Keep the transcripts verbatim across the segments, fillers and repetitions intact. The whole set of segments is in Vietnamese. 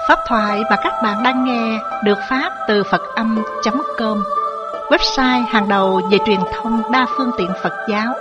Pháp thoại mà các bạn đang nghe được phát từ Phật Âm chấm com, website hàng đầu về truyền thông đa phương tiện Phật giáo.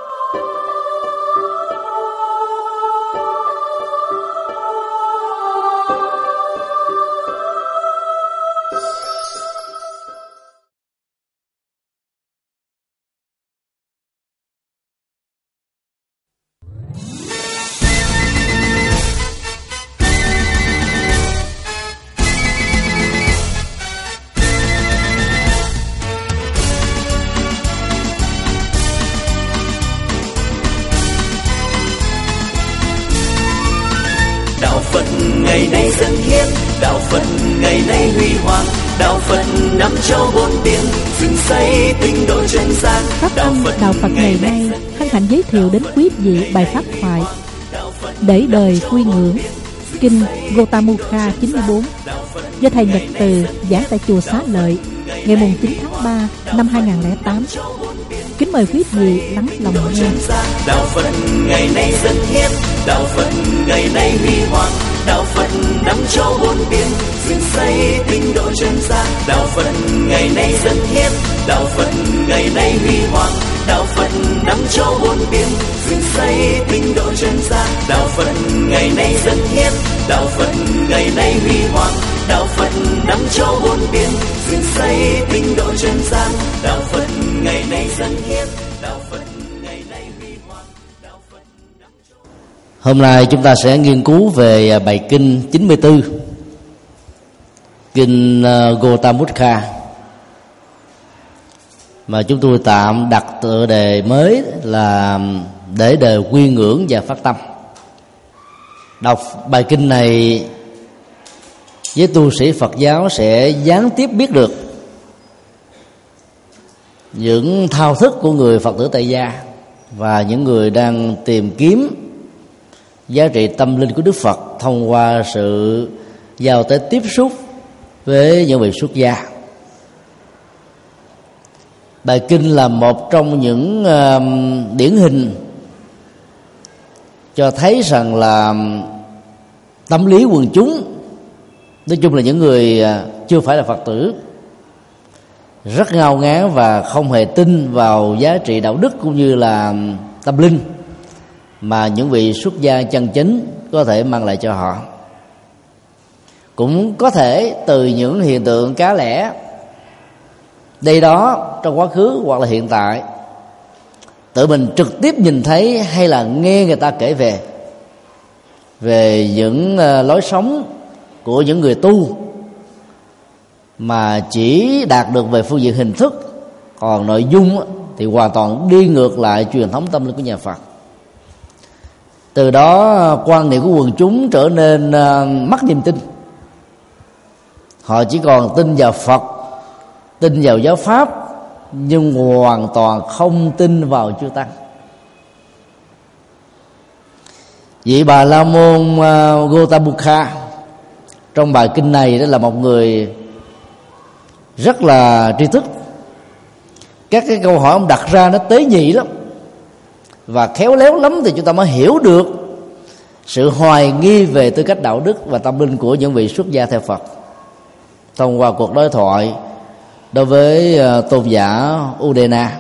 Ngày nay dân hiến, đạo Phật ngày nay huy hoàng, đạo Phật năm châu bốn biển, dựng xây tinh độ chân gian. Pháp Âm đạo Phật ngày nay hân hạnh giới thiệu đến quý vị bài pháp thoại Để đời quy ngưỡng, kinh Gotamukha chín mươi bốn, do thầy Nhật Từ giảng tại chùa Xá Lợi ngày mùng chín tháng ba năm hai nghìn không trăm lẻ tám. Kính mời quý vị lắng lòng nghe. Đạo Phật ngày nay dân hiến, đạo Phật ngày nay huy hoàng, đạo Phật năm châu bốn biển, dựng xây tinh độ chân gian. Đạo Phật ngày nay dân hiến, đạo Phật ngày nay huy hoàng, đạo Phật năm châu bốn biển, dựng xây tinh độ chân gian. Đạo Phật ngày nay dân hiến, đạo Phật ngày nay huy hoàng, đạo Phật năm châu bốn biển, dựng xây tinh độ chân gian. Đạo Phật ngày nay dân hiến, đạo Phật ngày nay huy hoàng, đạo Phật năm châu. Hôm nay chúng ta sẽ nghiên cứu về bài kinh chín mươi tư, kinh Gotamukha, mà chúng tôi tạm đặt tựa đề mới là Để đời quy ngưỡng và phát tâm. Đọc bài kinh này, với tu sĩ Phật giáo sẽ gián tiếp biết được những thao thức của người Phật tử tại gia và những người đang tìm kiếm giá trị tâm linh của Đức Phật thông qua sự giao tế tiếp xúc với những vị xuất gia. Bài kinh là một trong những uh, điển hình cho thấy rằng là tâm lý quần chúng, nói chung là những người uh, chưa phải là Phật tử, rất ngao ngán và không hề tin vào giá trị đạo đức cũng như là tâm linh mà những vị xuất gia chân chính có thể mang lại cho họ. Cũng có thể từ những hiện tượng cá lẻ đây đó trong quá khứ hoặc là hiện tại, tự mình trực tiếp nhìn thấy hay là nghe người ta kể về về những lối sống của những người tu mà chỉ đạt được về phương diện hình thức, còn nội dung thì hoàn toàn đi ngược lại truyền thống tâm linh của nhà Phật. Từ đó quan niệm của quần chúng trở nên mất niềm tin. Họ chỉ còn tin vào Phật, tin vào giáo pháp, nhưng hoàn toàn không tin vào chư tăng. Vị Bà La Môn Gotamukha trong bài kinh này đó là một người rất là tri thức. Các cái câu hỏi ông đặt ra nó tế nhị lắm và khéo léo lắm, thì chúng ta mới hiểu được sự hoài nghi về tư cách đạo đức và tâm linh của những vị xuất gia theo Phật thông qua cuộc đối thoại đối với tôn giả Udena.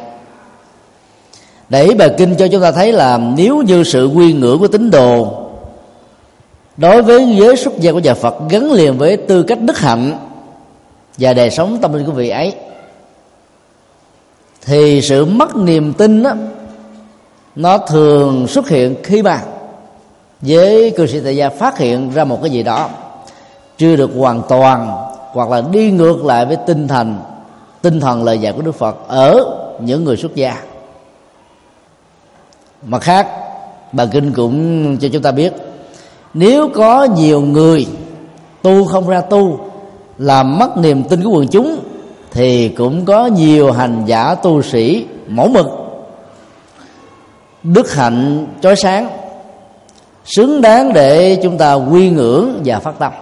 Để bài kinh cho chúng ta thấy là nếu như sự quy ngưỡng của tín đồ đối với giới xuất gia của nhà Phật gắn liền với tư cách đức hạnh và đời sống tâm linh của vị ấy, thì sự mất niềm tin đó, nó thường xuất hiện khi mà với cư sĩ tại gia phát hiện ra một cái gì đó chưa được hoàn toàn, hoặc là đi ngược lại với tinh thần tinh thần lời dạy của Đức Phật ở những người xuất gia. Mặt khác, bài kinh cũng cho chúng ta biết, nếu có nhiều người tu không ra tu, làm mất niềm tin của quần chúng, thì cũng có nhiều hành giả tu sĩ mẫu mực, đức hạnh chói sáng, xứng đáng để chúng ta quy ngưỡng và phát tâm.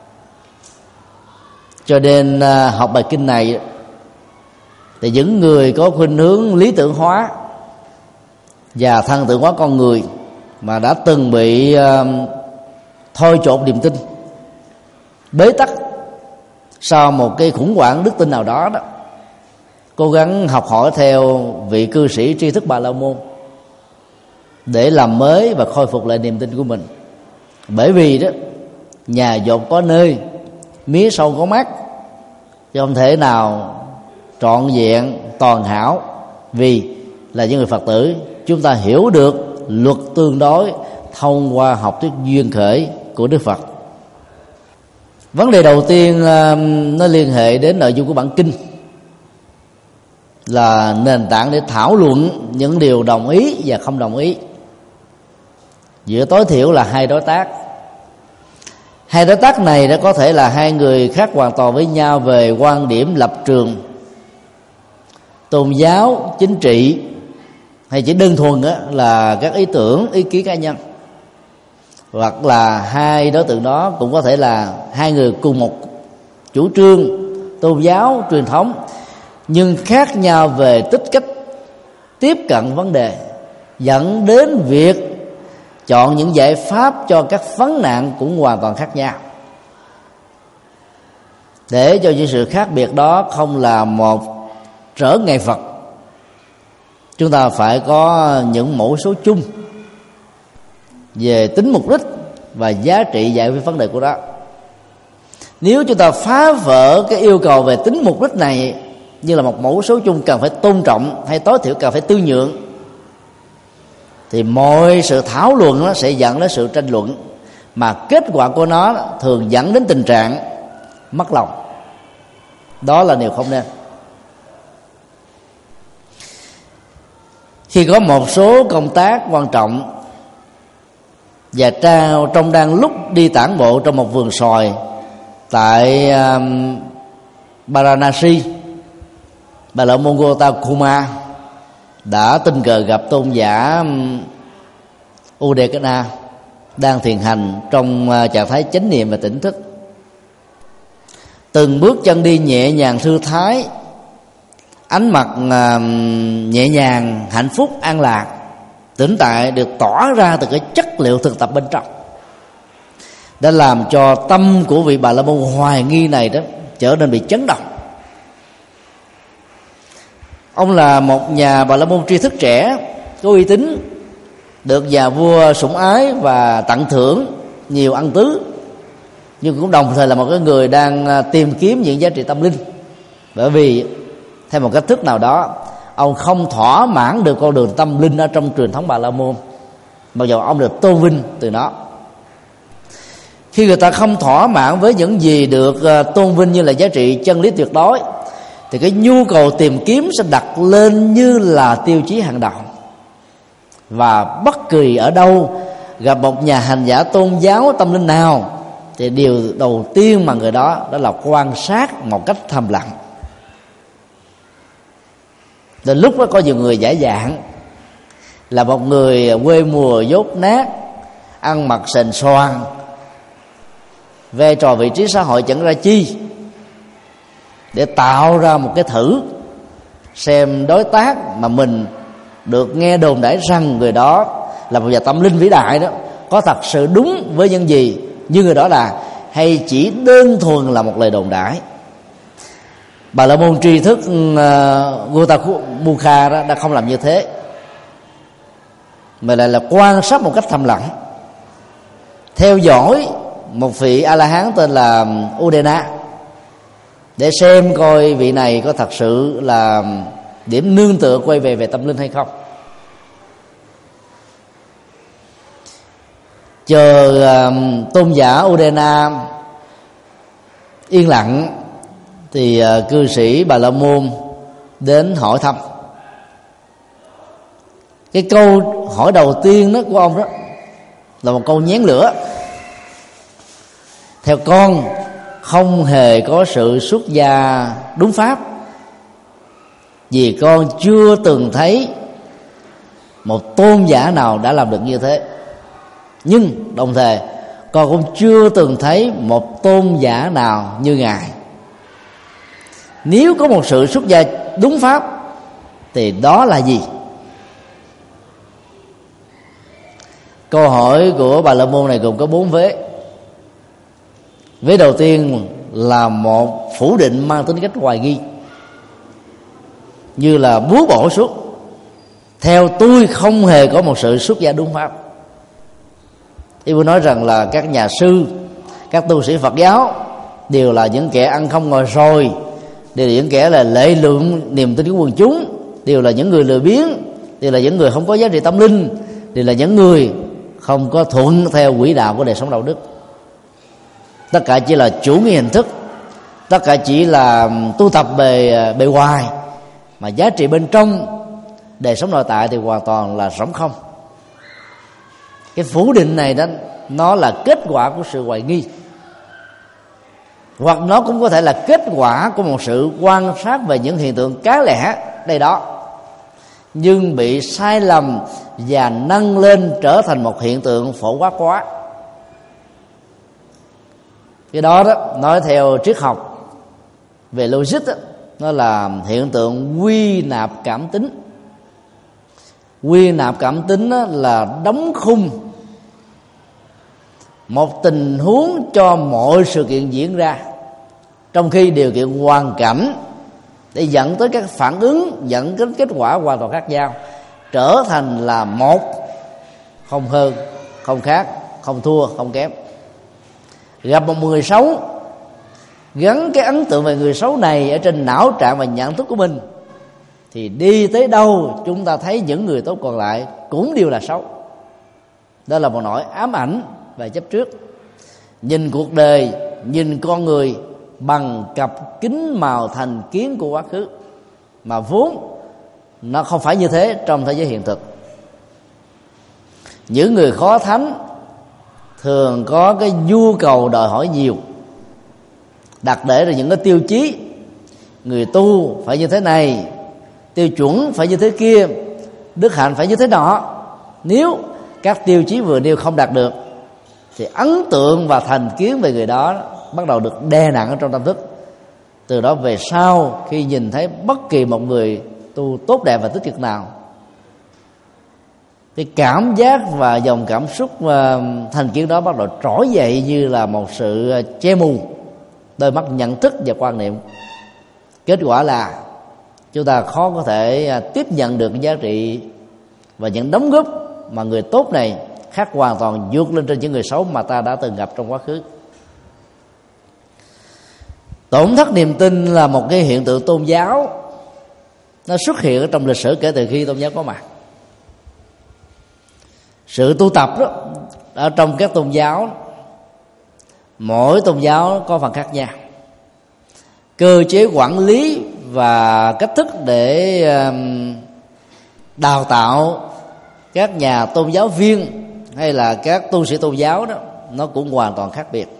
Cho nên học bài kinh này thì những người có khuynh hướng lý tưởng hóa và thần tượng hóa con người, mà đã từng bị uh, thôi chột niềm tin, bế tắc sau một cái khủng hoảng đức tin nào đó đó, cố gắng học hỏi theo vị cư sĩ tri thức Bà La Môn để làm mới và khôi phục lại niềm tin của mình. Bởi vì đó, nhà dột có nơi, mía sâu có mắt, chứ không thể nào trọn vẹn toàn hảo. Vì là những người Phật tử, chúng ta hiểu được luật tương đối thông qua học thuyết duyên khởi của Đức Phật. Vấn đề đầu tiên nó liên hệ đến nội dung của bản kinh, là nền tảng để thảo luận những điều đồng ý và không đồng ý giữa tối thiểu là hai đối tác. Hai đối tác này đã có thể là hai người khác hoàn toàn với nhau về quan điểm, lập trường, tôn giáo, chính trị, hay chỉ đơn thuần là các ý tưởng, ý kiến cá nhân. Hoặc là hai đối tượng đó cũng có thể là hai người cùng một chủ trương tôn giáo truyền thống, nhưng khác nhau về tích cách tiếp cận vấn đề, dẫn đến việc chọn những giải pháp cho các vấn nạn cũng hoàn toàn khác nhau. Để cho những sự khác biệt đó không là một trở ngại Phật, chúng ta phải có những mẫu số chung về tính mục đích và giá trị giải quyết vấn đề của đó. Nếu chúng ta phá vỡ cái yêu cầu về tính mục đích này như là một mẫu số chung cần phải tôn trọng, hay tối thiểu cần phải tương nhượng, thì mọi sự thảo luận nó sẽ dẫn đến sự tranh luận, mà kết quả của nó thường dẫn đến tình trạng mất lòng. Đó là điều không nên. Khi có một số công tác quan trọng và trao trong đang lúc đi tản bộ trong một vườn xoài tại um, Varanasi, Bà La Môn Gautama đã tình cờ gặp tôn giả um, Udayana đang thiền hành trong uh, trạng thái chánh niệm và tỉnh thức. Từng bước chân đi nhẹ nhàng thư thái, ánh mặt uh, nhẹ nhàng, hạnh phúc, an lạc, tĩnh tại được tỏ ra từ cái chất liệu thực tập bên trong, đã làm cho tâm của vị Bà La Môn hoài nghi này đó trở nên bị chấn động. Ông là một nhà Bà La Môn tri thức trẻ, có uy tín, được nhà vua sủng ái và tặng thưởng nhiều ân tứ, nhưng cũng đồng thời là một cái người đang tìm kiếm những giá trị tâm linh. Bởi vì theo một cách thức nào đó, ông không thỏa mãn được con đường tâm linh ở trong truyền thống Bà La Môn, mặc dù ông được tôn vinh từ nó. Khi người ta không thỏa mãn với những gì được tôn vinh như là giá trị chân lý tuyệt đối, thì cái nhu cầu tìm kiếm sẽ đặt lên như là tiêu chí hàng đầu. Và bất kỳ ở đâu gặp một nhà hành giả tôn giáo tâm linh nào, thì điều đầu tiên mà người đó đó là quan sát một cách thầm lặng. Đến lúc đó có nhiều người giả dạng là một người quê mùa dốt nát, ăn mặc sền soàn, vai trò vị trí xã hội chẳng ra chi, để tạo ra một cái thử xem đối tác mà mình được nghe đồn đãi rằng người đó là một nhà tâm linh vĩ đại đó có thật sự đúng với những gì như người đó là, hay chỉ đơn thuần là một lời đồn đãi. Bà La Môn tri thức uh, Gautama đó đã không làm như thế, mà lại là quan sát một cách thầm lặng, theo dõi một vị A La Hán tên là Udayana để xem coi vị này có thật sự là điểm nương tựa quay về về tâm linh hay không. Chờ uh, tôn giả Udayana yên lặng, thì uh, cư sĩ Bà La Môn đến hỏi thăm. Cái câu hỏi đầu tiên đó của ông đó là một câu nhén lửa. Theo con, không hề có sự xuất gia đúng pháp, vì con chưa từng thấy một tôn giả nào đã làm được như thế. Nhưng đồng thời con cũng chưa từng thấy một tôn giả nào như ngài. Nếu có một sự xuất gia đúng pháp thì đó là gì? Câu hỏi của Bà La Môn này gồm có bốn vế. Vế đầu tiên là một phủ định mang tính cách hoài nghi, như là búa bổ suốt. Theo tôi không hề có một sự xuất gia đúng pháp. Ý muốn nói rằng là các nhà sư, các tu sĩ Phật giáo đều là những kẻ ăn không ngồi sồi, đều là những kẻ là lệ lượng niềm tin của quần chúng, đều là những người lười biếng, đều là những người không có giá trị tâm linh, đều là những người không có thuận theo quỹ đạo của đời sống đạo đức. Tất cả chỉ là chủ nghĩa hình thức, tất cả chỉ là tu tập bề bề ngoài, mà giá trị bên trong đời sống nội tại thì hoàn toàn là rỗng không. Cái phủ định này đó, nó là kết quả của sự hoài nghi, hoặc nó cũng có thể là kết quả của một sự quan sát về những hiện tượng cá lẻ đây đó, nhưng bị sai lầm và nâng lên trở thành một hiện tượng phổ quát quá. Cái đó đó nói theo triết học về logic đó, nó là hiện tượng quy nạp cảm tính. Quy nạp cảm tính đó là đóng khung một tình huống cho mọi sự kiện diễn ra, trong khi điều kiện hoàn cảnh để dẫn tới các phản ứng, dẫn đến kết quả hoàn toàn khác nhau, trở thành là một, không hơn, không khác, không thua, không kém. Gặp một người xấu, gắn cái ấn tượng về người xấu này ở trên não trạng và nhận thức của mình, thì đi tới đâu chúng ta thấy những người tốt còn lại cũng đều là xấu. Đó là một nỗi ám ảnh và chấp trước. Nhìn cuộc đời, nhìn con người bằng cặp kính màu thành kiến của quá khứ, mà vốn nó không phải như thế trong thế giới hiện thực. Những người khó thánh thường có cái nhu cầu đòi hỏi nhiều, đặt để ra những cái tiêu chí: người tu phải như thế này, tiêu chuẩn phải như thế kia, đức hạnh phải như thế nọ. Nếu các tiêu chí vừa nêu không đạt được thì ấn tượng và thành kiến về người đó bắt đầu được đè nặng ở trong tâm thức. Từ đó về sau, khi nhìn thấy bất kỳ một người tu tốt đẹp và tích cực nào, cái cảm giác và dòng cảm xúc và thành kiến đó bắt đầu trỗi dậy như là một sự che mù đôi mắt nhận thức và quan niệm. Kết quả là chúng ta khó có thể tiếp nhận được giá trị và những đóng góp mà người tốt này khác hoàn toàn vượt lên trên những người xấu mà ta đã từng gặp trong quá khứ. Tổn thất niềm tin là một cái hiện tượng tôn giáo, nó xuất hiện ở trong lịch sử kể từ khi tôn giáo có mặt. Sự tu tập đó, ở trong các tôn giáo, mỗi tôn giáo có phần khác nhau. Cơ chế quản lý và cách thức để đào tạo các nhà tôn giáo viên hay là các tu sĩ tôn giáo đó, nó cũng hoàn toàn khác biệt.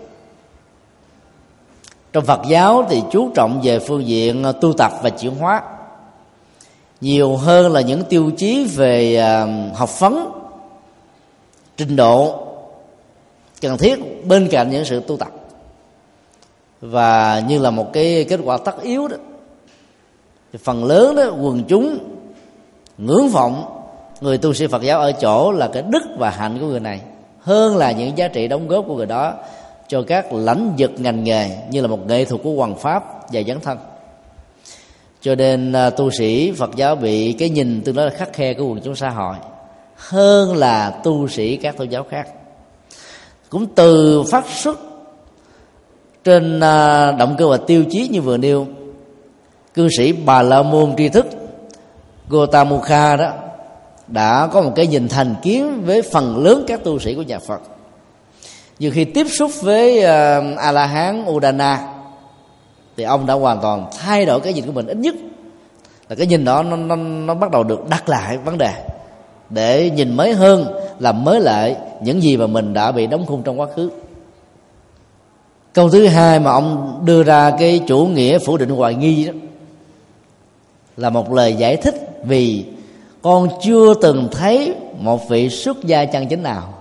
Trong Phật giáo thì chú trọng về phương diện tu tập và chuyển hóa nhiều hơn là những tiêu chí về học vấn, trình độ cần thiết bên cạnh những sự tu tập. Và như là một cái kết quả tất yếu đó, thì phần lớn đó quần chúng ngưỡng vọng người tu sĩ Phật giáo ở chỗ là cái đức và hạnh của người này, hơn là những giá trị đóng góp của người đó cho các lãnh vực ngành nghề như là một nghệ thuật của hoằng pháp và dấn thân. Cho nên tu sĩ Phật giáo bị cái nhìn tương đối là khắt khe của quần chúng xã hội hơn là tu sĩ các tôn giáo khác. Cũng từ phát xuất trên động cơ và tiêu chí như vừa nêu, cư sĩ Bà La Môn tri thức Gautamukha đó đã có một cái nhìn thành kiến với phần lớn các tu sĩ của nhà Phật. Như khi tiếp xúc với uh, A La Hán Udana thì ông đã hoàn toàn thay đổi cái nhìn của mình. Ít nhất là cái nhìn đó nó, nó, nó bắt đầu được đặt lại vấn đề để nhìn mới hơn, làm mới lại những gì mà mình đã bị đóng khung trong quá khứ. Câu thứ hai mà ông đưa ra cái chủ nghĩa phủ định hoài nghi đó là một lời giải thích vì con chưa từng thấy một vị xuất gia chân chính nào.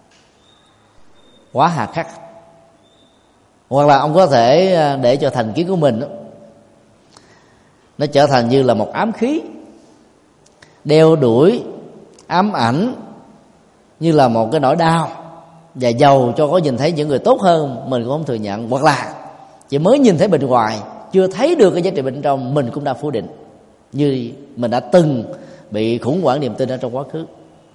Quá hà khắc. Hoặc là ông có thể để cho thành kiến của mình đó, nó trở thành như là một ám khí đeo đuổi, ám ảnh như là một cái nỗi đau và giàu cho có nhìn thấy những người tốt hơn mình cũng không thừa nhận, hoặc là chỉ mới nhìn thấy bên ngoài, chưa thấy được cái giá trị bên trong, mình cũng đã phủ định, như mình đã từng bị khủng hoảng niềm tin ở trong quá khứ.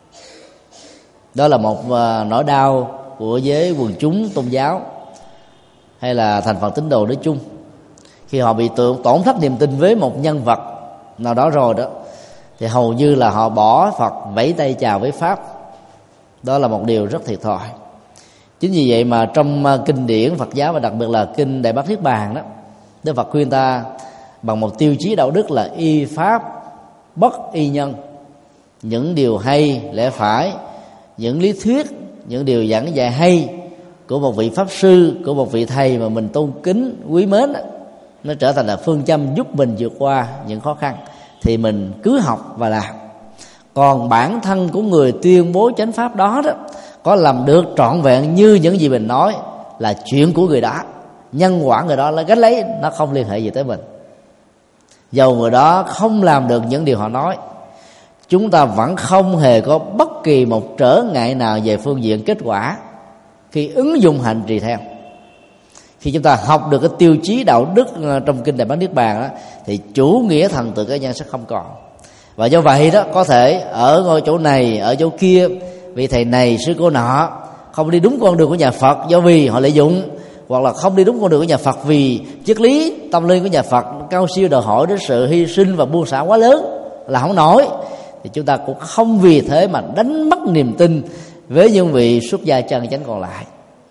Đó là một nỗi đau của giới quần chúng tôn giáo hay là thành phần tín đồ nói chung. Khi họ bị tổn thất niềm tin với một nhân vật nào đó rồi đó, thì hầu như là họ bỏ Phật, vẫy tay chào với Pháp. Đó là một điều rất thiệt thòi. Chính vì vậy mà trong kinh điển Phật giáo, và đặc biệt là kinh Đại Bát Niết Bàn đó, Đức Phật khuyên ta bằng một tiêu chí đạo đức là y pháp bất y nhân. Những điều hay, lẽ phải, những lý thuyết, những điều giảng dạy hay của một vị pháp sư, của một vị thầy mà mình tôn kính, quý mến, nó trở thành là phương châm giúp mình vượt qua những khó khăn, thì mình cứ học và làm. Còn bản thân của người tuyên bố chánh pháp đó đó, có làm được trọn vẹn như những gì mình nói là chuyện của người đó, nhân quả người đó là gánh lấy, nó không liên hệ gì tới mình. Dầu người đó không làm được những điều họ nói, chúng ta vẫn không hề có bất kỳ một trở ngại nào về phương diện kết quả khi ứng dụng hành trì theo. Khi chúng ta học được cái tiêu chí đạo đức trong kinh Đại Bát Niết Bàn đó, thì chủ nghĩa thần tự cá nhân sẽ không còn. Và do vậy đó, có thể ở ngôi chỗ này, ở chỗ kia, vị thầy này, sư cô nọ không đi đúng con đường của nhà Phật do vì họ lợi dụng, hoặc là không đi đúng con đường của nhà Phật vì triết lý tâm linh của nhà Phật cao siêu, đòi hỏi đến sự hy sinh và buông xả quá lớn là không nổi, thì chúng ta cũng không vì thế mà đánh mất niềm tin với những vị xuất gia chân chánh còn lại.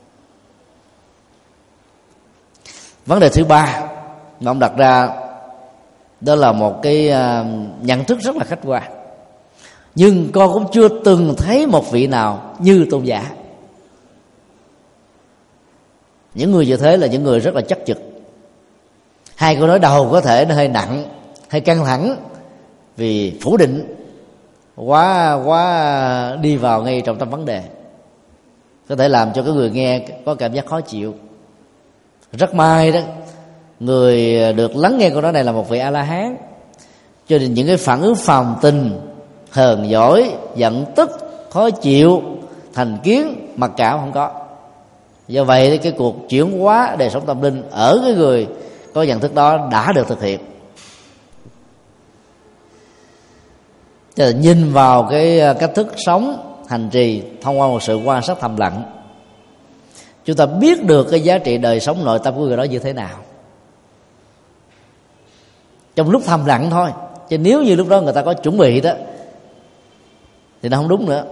Vấn đề thứ ba mà ông đặt ra đó là một cái nhận thức rất là khách quan, nhưng con cũng chưa từng thấy một vị nào như tôn giả. Những người như thế là những người rất là chắc chực. Hai câu nói đầu có thể nó hơi nặng, hơi căng thẳng, vì phủ định quá quá đi vào ngay trong tâm vấn đề, có thể làm cho cái người nghe có cảm giác khó chịu. Rất may đó, người được lắng nghe câu nói này là một vị A-la-hán, cho nên những cái phản ứng phàm tình, hờn dỗi, giận tức, khó chịu, thành kiến, mặc cảm không có. Do vậy cái cuộc chuyển hóa đời sống tâm linh ở cái người có nhận thức đó đã được thực hiện. Thì nhìn vào cái cách thức sống hành trì thông qua một sự quan sát thầm lặng, chúng ta biết được cái giá trị đời sống nội tâm của người đó như thế nào trong lúc thầm lặng thôi. Chứ nếu như lúc đó người ta có chuẩn bị đó thì nó không đúng nữa.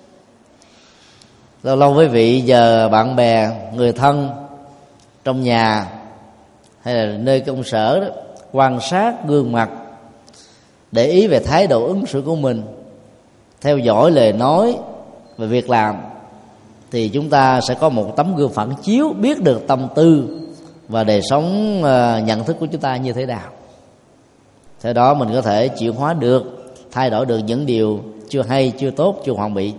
Lâu lâu với vị giờ bạn bè, người thân trong nhà hay là nơi công sở đó, quan sát gương mặt, để ý về thái độ ứng xử của mình, theo dõi lời nói và việc làm, thì chúng ta sẽ có một tấm gương phản chiếu, biết được tâm tư và đời sống nhận thức của chúng ta như thế nào. Theo đó mình có thể chuyển hóa được, thay đổi được những điều chưa hay, chưa tốt, chưa hoàn bị.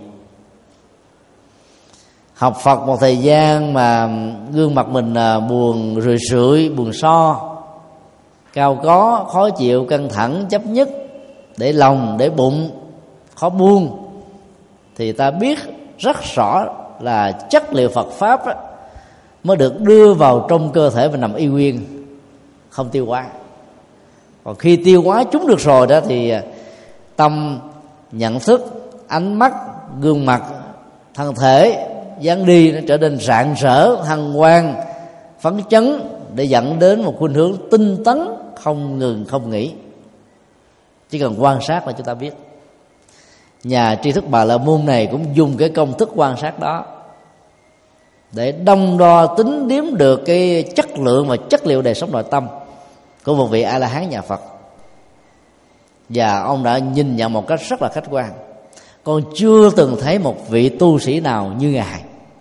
Học Phật một thời gian mà gương mặt mình buồn rười rượi, buồn so, cao có, khó chịu, căng thẳng, chấp nhất, để lòng, để bụng, khó buông, thì ta biết rất rõ là chất liệu Phật Pháp đó, mới được đưa vào trong cơ thể và nằm y nguyên, không tiêu hóa. Còn khi tiêu hóa chúng được rồi đó thì tâm, nhận thức, ánh mắt, gương mặt, thân thể, dáng đi nó trở nên rạng rỡ, hân hoan, phấn chấn, để dẫn đến một khuynh hướng tinh tấn, không ngừng không nghỉ. Chỉ cần quan sát là chúng ta biết. Nhà tri thức Bà La Môn này cũng dùng cái công thức quan sát đó để đong đo tính điếm được cái chất lượng và chất liệu đời sống nội tâm của một vị A-la-hán nhà Phật. Và ông đã nhìn nhận một cách rất là khách quan. Con chưa từng thấy một vị tu sĩ nào như Ngài.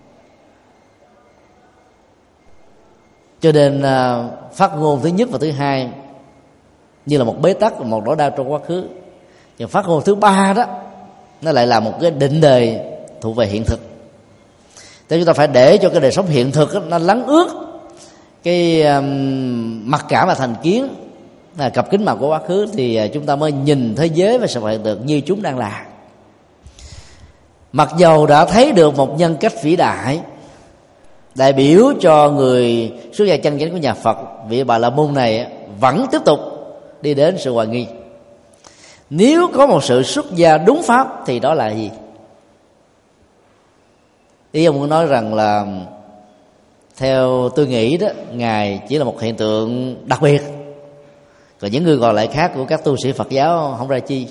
Cho nên phát ngôn thứ nhất và thứ hai như là một bế tắc, một nỗi đau trong quá khứ. Nhưng phát ngôn thứ ba đó, nó lại là một cái định đề thuộc về hiện thực. Thế chúng ta phải để cho cái đời sống hiện thực đó, nó lắng ướt cái um, mặc cảm và thành kiến, là cặp kính màu của quá khứ, thì chúng ta mới nhìn thế giới và sự hiện thực như chúng đang là. Mặc dầu đã thấy được một nhân cách vĩ đại đại biểu cho người xuất gia chân chánh của nhà Phật, vị Bà La Môn này vẫn tiếp tục đi đến sự hoài nghi. Nếu có một sự xuất gia đúng pháp thì đó là gì? Ý ông muốn nói rằng là theo tôi nghĩ đó, Ngài chỉ là một hiện tượng đặc biệt, còn những người còn lại khác của các tu sĩ Phật giáo không ra chi.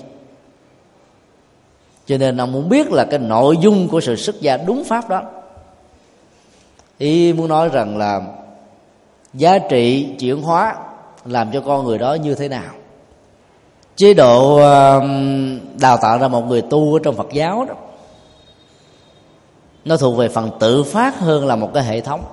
Cho nên ông muốn biết là cái nội dung của sự xuất gia đúng pháp đó. Ý muốn nói rằng là giá trị chuyển hóa làm cho con người đó như thế nào. Chế độ đào tạo ra một người tu ở trong Phật giáo đó, nó thuộc về phần tự phát hơn là một cái hệ thống.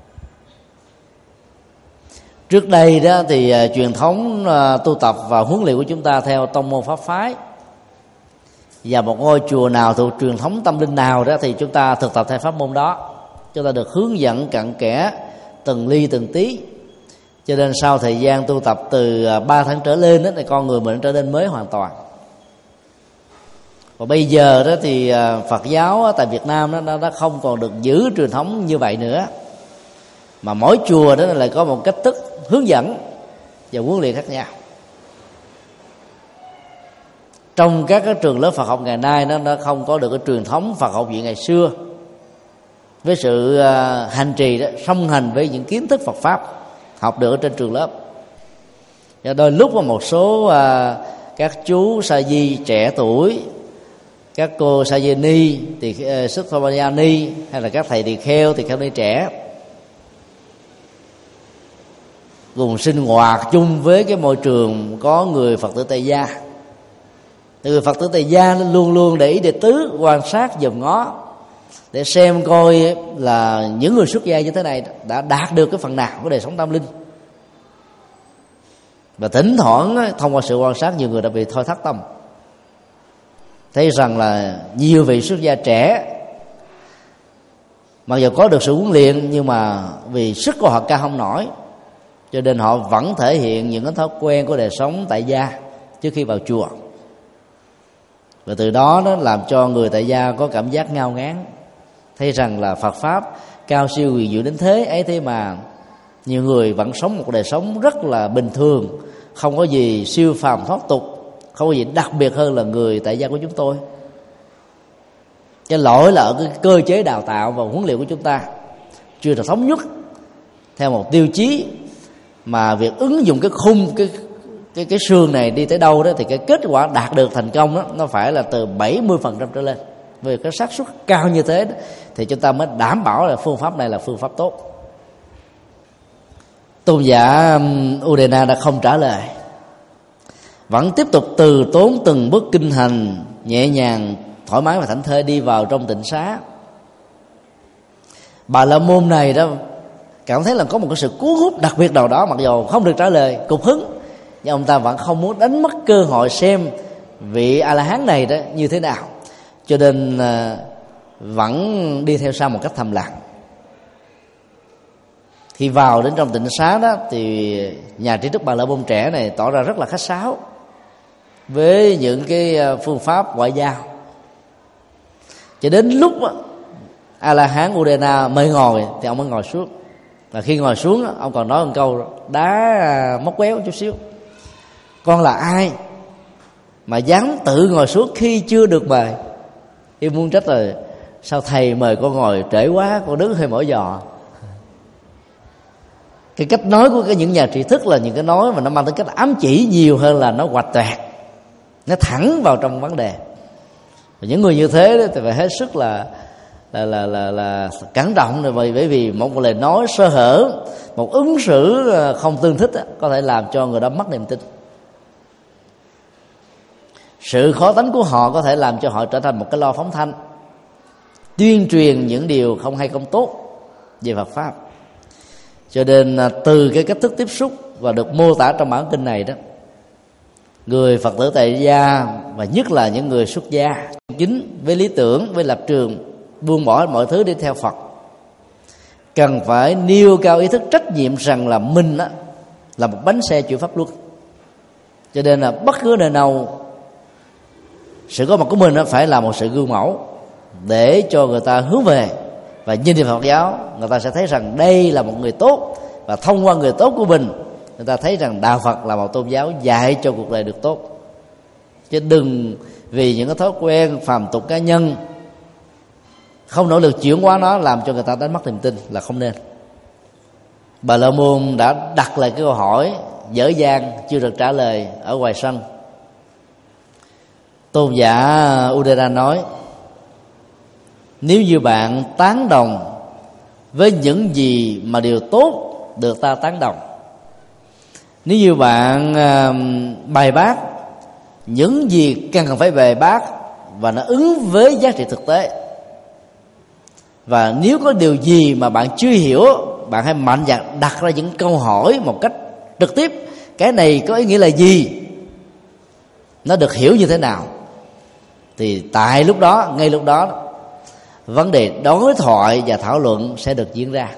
Trước đây đó thì uh, truyền thống uh, tu tập và huấn luyện của chúng ta theo tông môn pháp phái, và một ngôi chùa nào thuộc truyền thống tâm linh nào đó thì chúng ta thực tập theo pháp môn đó. Chúng ta được hướng dẫn cặn kẽ từng ly từng tí. Cho nên sau thời gian tu tập từ ba tháng trở lên đó, thì con người mình trở nên mới hoàn toàn. Và bây giờ đó thì Phật giáo tại Việt Nam đó, nó đã không còn được giữ truyền thống như vậy nữa, mà mỗi chùa đó lại có một cách thức hướng dẫn và huấn luyện khác nhau. Trong các cái trường lớp Phật học ngày nay, nó đã không có được cái truyền thống Phật học viện ngày xưa, với sự hành trì đó song hành với những kiến thức Phật pháp học được ở trên trường lớp. Và đôi lúc mà một số à, các chú sa di trẻ tuổi, các cô sa di ni, tỳ sức Phật ni, hay là các thầy tỳ kheo, tỳ kheo ni trẻ cùng sinh hoạt chung với cái môi trường có người Phật tử Tại gia. Người Phật tử Tại gia luôn luôn để ý đệ tứ, quan sát dòm ngó để xem coi là những người xuất gia như thế này đã đạt được cái phần nào của đời sống tâm linh. Và thỉnh thoảng thông qua sự quan sát, nhiều người đã bị thôi thất tâm, thấy rằng là nhiều vị xuất gia trẻ mặc dù có được sự huấn luyện, nhưng mà vì sức của họ cao không nổi, cho nên họ vẫn thể hiện những cái thói quen của đời sống tại gia trước khi vào chùa. Và từ đó nó làm cho người tại gia có cảm giác ngao ngán, thấy rằng là Phật pháp cao siêu huyền diệu đến thế ấy, thế mà nhiều người vẫn sống một đời sống rất là bình thường, không có gì siêu phàm thoát tục, không có gì đặc biệt hơn là người tại gia của chúng tôi. Cái lỗi là ở cái cơ chế đào tạo và huấn luyện của chúng ta chưa được thống nhất theo một tiêu chí, mà việc ứng dụng cái khung cái cái cái xương này đi tới đâu đó thì cái kết quả đạt được thành công đó nó phải là từ bảy mươi phần trăm trở lên. Vì cái xác suất cao như thế đó, thì chúng ta mới đảm bảo là phương pháp này là phương pháp tốt. Tôn giả Udena đã không trả lời, vẫn tiếp tục từ tốn từng bước kinh hành, nhẹ nhàng, thoải mái và thảnh thơi đi vào trong tịnh xá. Bà La Môn này đó cảm thấy là có một cái sự cuốn hút đặc biệt nào đó, mặc dù không được trả lời, cục hứng, nhưng ông ta vẫn không muốn đánh mất cơ hội xem vị A La Hán này đó như thế nào, cho nên vẫn đi theo sau một cách thầm lặng. Khi vào đến trong tịnh xá đó thì nhà trí thức Bà La Môn trẻ này tỏ ra rất là khách sáo với những cái phương pháp ngoại giao. Cho đến lúc A La Hán Udena mời ngồi thì ông mới ngồi xuống. Và khi ngồi xuống ông còn nói một câu đá móc quéo chút xíu: con là ai mà dám tự ngồi xuống khi chưa được mời? Em muốn trách rồi, sao thầy mời con ngồi trễ quá, con đứng hơi mỏi giò. Cái cách nói của cái những nhà trí thức là những cái nói mà nó mang tới cách ám chỉ nhiều hơn là nó hoạch toẹt, nó thẳng vào trong vấn đề. Và những người như thế đó thì phải hết sức là là là là, là cẩn trọng, rồi bởi vì một lời nói sơ hở, một ứng xử không tương thích đó, có thể làm cho người đó mất niềm tin. Sự khó tánh của họ có thể làm cho họ trở thành một cái loa phóng thanh, tuyên truyền những điều không hay không tốt về Phật pháp. Cho nên từ cái cách thức tiếp xúc và được mô tả trong bản kinh này đó, người Phật tử tại gia và nhất là những người xuất gia chính với lý tưởng, với lập trường buông bỏ mọi thứ đi theo Phật, cần phải nêu cao ý thức trách nhiệm rằng là mình á, là một bánh xe chuyển pháp luân. Cho nên là bất cứ nơi nào sự có mặt của mình nó phải là một sự gương mẫu, để cho người ta hướng về và nhìn vào Phật giáo, người ta sẽ thấy rằng đây là một người tốt, và thông qua người tốt của mình, người ta thấy rằng đạo Phật là một tôn giáo dạy cho cuộc đời được tốt. Chứ đừng vì những cái thói quen phàm tục cá nhân, không nỗ lực chuyển hóa nó, làm cho người ta đánh mất niềm tin, là không nên. Bà La Môn đã đặt lại cái câu hỏi dở dang chưa được trả lời ở ngoài sân. Tôn giả Udera nói: nếu như bạn tán đồng với những gì mà điều tốt được ta tán đồng, nếu như bạn uh, bài bác những gì cần phải bài bác và nó ứng với giá trị thực tế, và nếu có điều gì mà bạn chưa hiểu, bạn hãy mạnh dạn đặt ra những câu hỏi một cách trực tiếp. Cái này có ý nghĩa là gì? Nó được hiểu như thế nào? Thì tại lúc đó, ngay lúc đó, vấn đề đối thoại và thảo luận sẽ được diễn ra.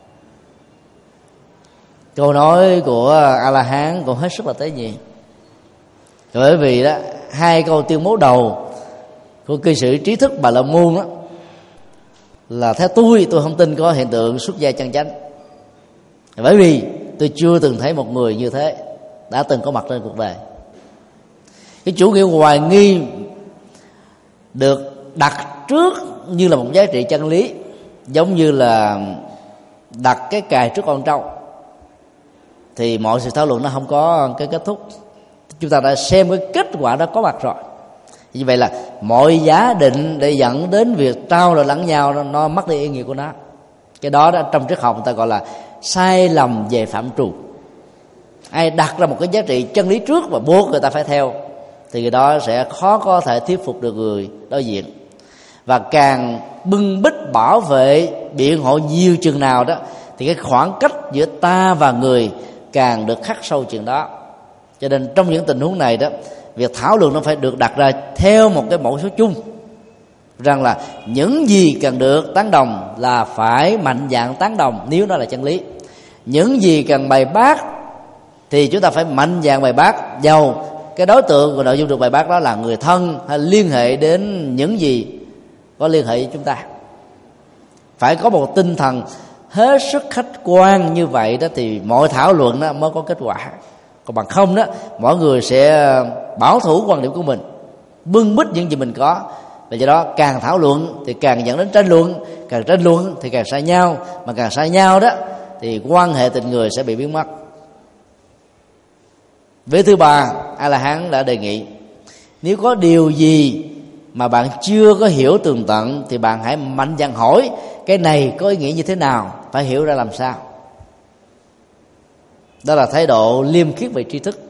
Câu nói của A-la-hán cũng hết sức là tế nhị. Bởi vì đó, hai câu tuyên bố đầu của cư sĩ trí thức Bà La Môn đó là: theo tôi, tôi không tin có hiện tượng xuất gia chân chánh, bởi vì tôi chưa từng thấy một người như thế đã từng có mặt trên cuộc đời. Cái chủ nghĩa hoài nghi được đặt trước như là một giá trị chân lý, giống như là đặt cái cài trước con trâu, thì mọi sự thảo luận nó không có cái kết thúc. Chúng ta đã xem cái kết quả đó có mặt rồi. Như vậy là mọi giá định để dẫn đến việc trao đổi lẫn nhau nó, nó mất đi ý nghĩa của nó. Cái đó, đó trong triết học người ta gọi là sai lầm về phạm trù. Ai đặt ra một cái giá trị chân lý trước và buộc người ta phải theo, thì cái đó sẽ khó có thể thuyết phục được người đối diện. Và càng bưng bít bảo vệ biện hộ nhiều chừng nào đó, thì cái khoảng cách giữa ta và người càng được khắc sâu chừng đó. Cho nên trong những tình huống này đó, việc thảo luận nó phải được đặt ra theo một cái mẫu số chung, rằng là những gì cần được tán đồng là phải mạnh dạn tán đồng nếu nó là chân lý. Những gì cần bày bác thì chúng ta phải mạnh dạn bày bác, dầu cái đối tượng của nội dung được bày bác đó là người thân hay liên hệ đến những gì có liên hệ với chúng ta. Phải có một tinh thần hết sức khách quan như vậy đó, thì mọi thảo luận đó mới có kết quả. Còn bằng không đó, mọi người sẽ bảo thủ quan điểm của mình, bưng bít những gì mình có, và do đó càng thảo luận thì càng dẫn đến tranh luận, càng tranh luận thì càng sai nhau, mà càng sai nhau đó thì quan hệ tình người sẽ bị biến mất. Vế thứ ba, A-la-hán đã đề nghị: nếu có điều gì mà bạn chưa có hiểu tường tận thì bạn hãy mạnh dạn hỏi cái này có ý nghĩa như thế nào, phải hiểu ra làm sao. Đó là thái độ liêm khiết về tri thức.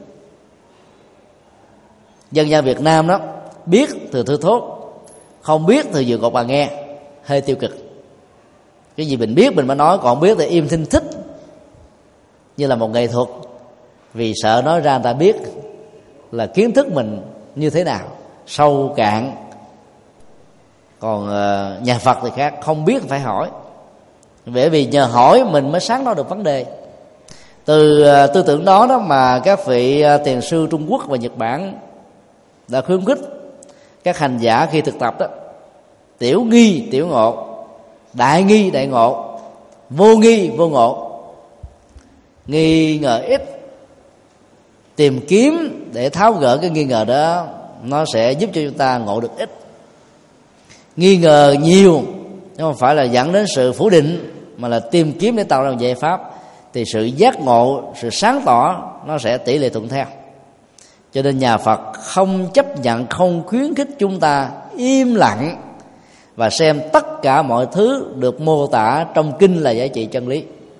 Dân gian Việt Nam đó, biết từ thư thốt, không biết từ vừa gọt bà nghe, hơi tiêu cực. Cái gì mình biết mình mới nói, còn biết thì im thinh thích, như là một nghệ thuật, vì sợ nói ra người ta biết là kiến thức mình như thế nào, sâu cạn. Còn uh, nhà Phật thì khác, không biết phải hỏi, bởi vì nhờ hỏi mình mới sáng nói được vấn đề. Từ uh, tư tưởng đó đó mà các vị uh, tiền sư Trung Quốc và Nhật Bản đã khuyến khích các hành giả khi thực tập đó: tiểu nghi tiểu ngộ, đại nghi đại ngộ, vô nghi vô ngộ. Nghi ngờ ít, tìm kiếm để tháo gỡ cái nghi ngờ đó, nó sẽ giúp cho chúng ta ngộ được ít. Nghi ngờ nhiều nhưng không phải là dẫn đến sự phủ định, mà là tìm kiếm để tạo ra một giải pháp, thì sự giác ngộ, sự sáng tỏ nó sẽ tỷ lệ thuận theo. Cho nên nhà Phật không chấp nhận, không khuyến khích chúng ta im lặng và xem tất cả mọi thứ được mô tả trong kinh là giá trị chân lý.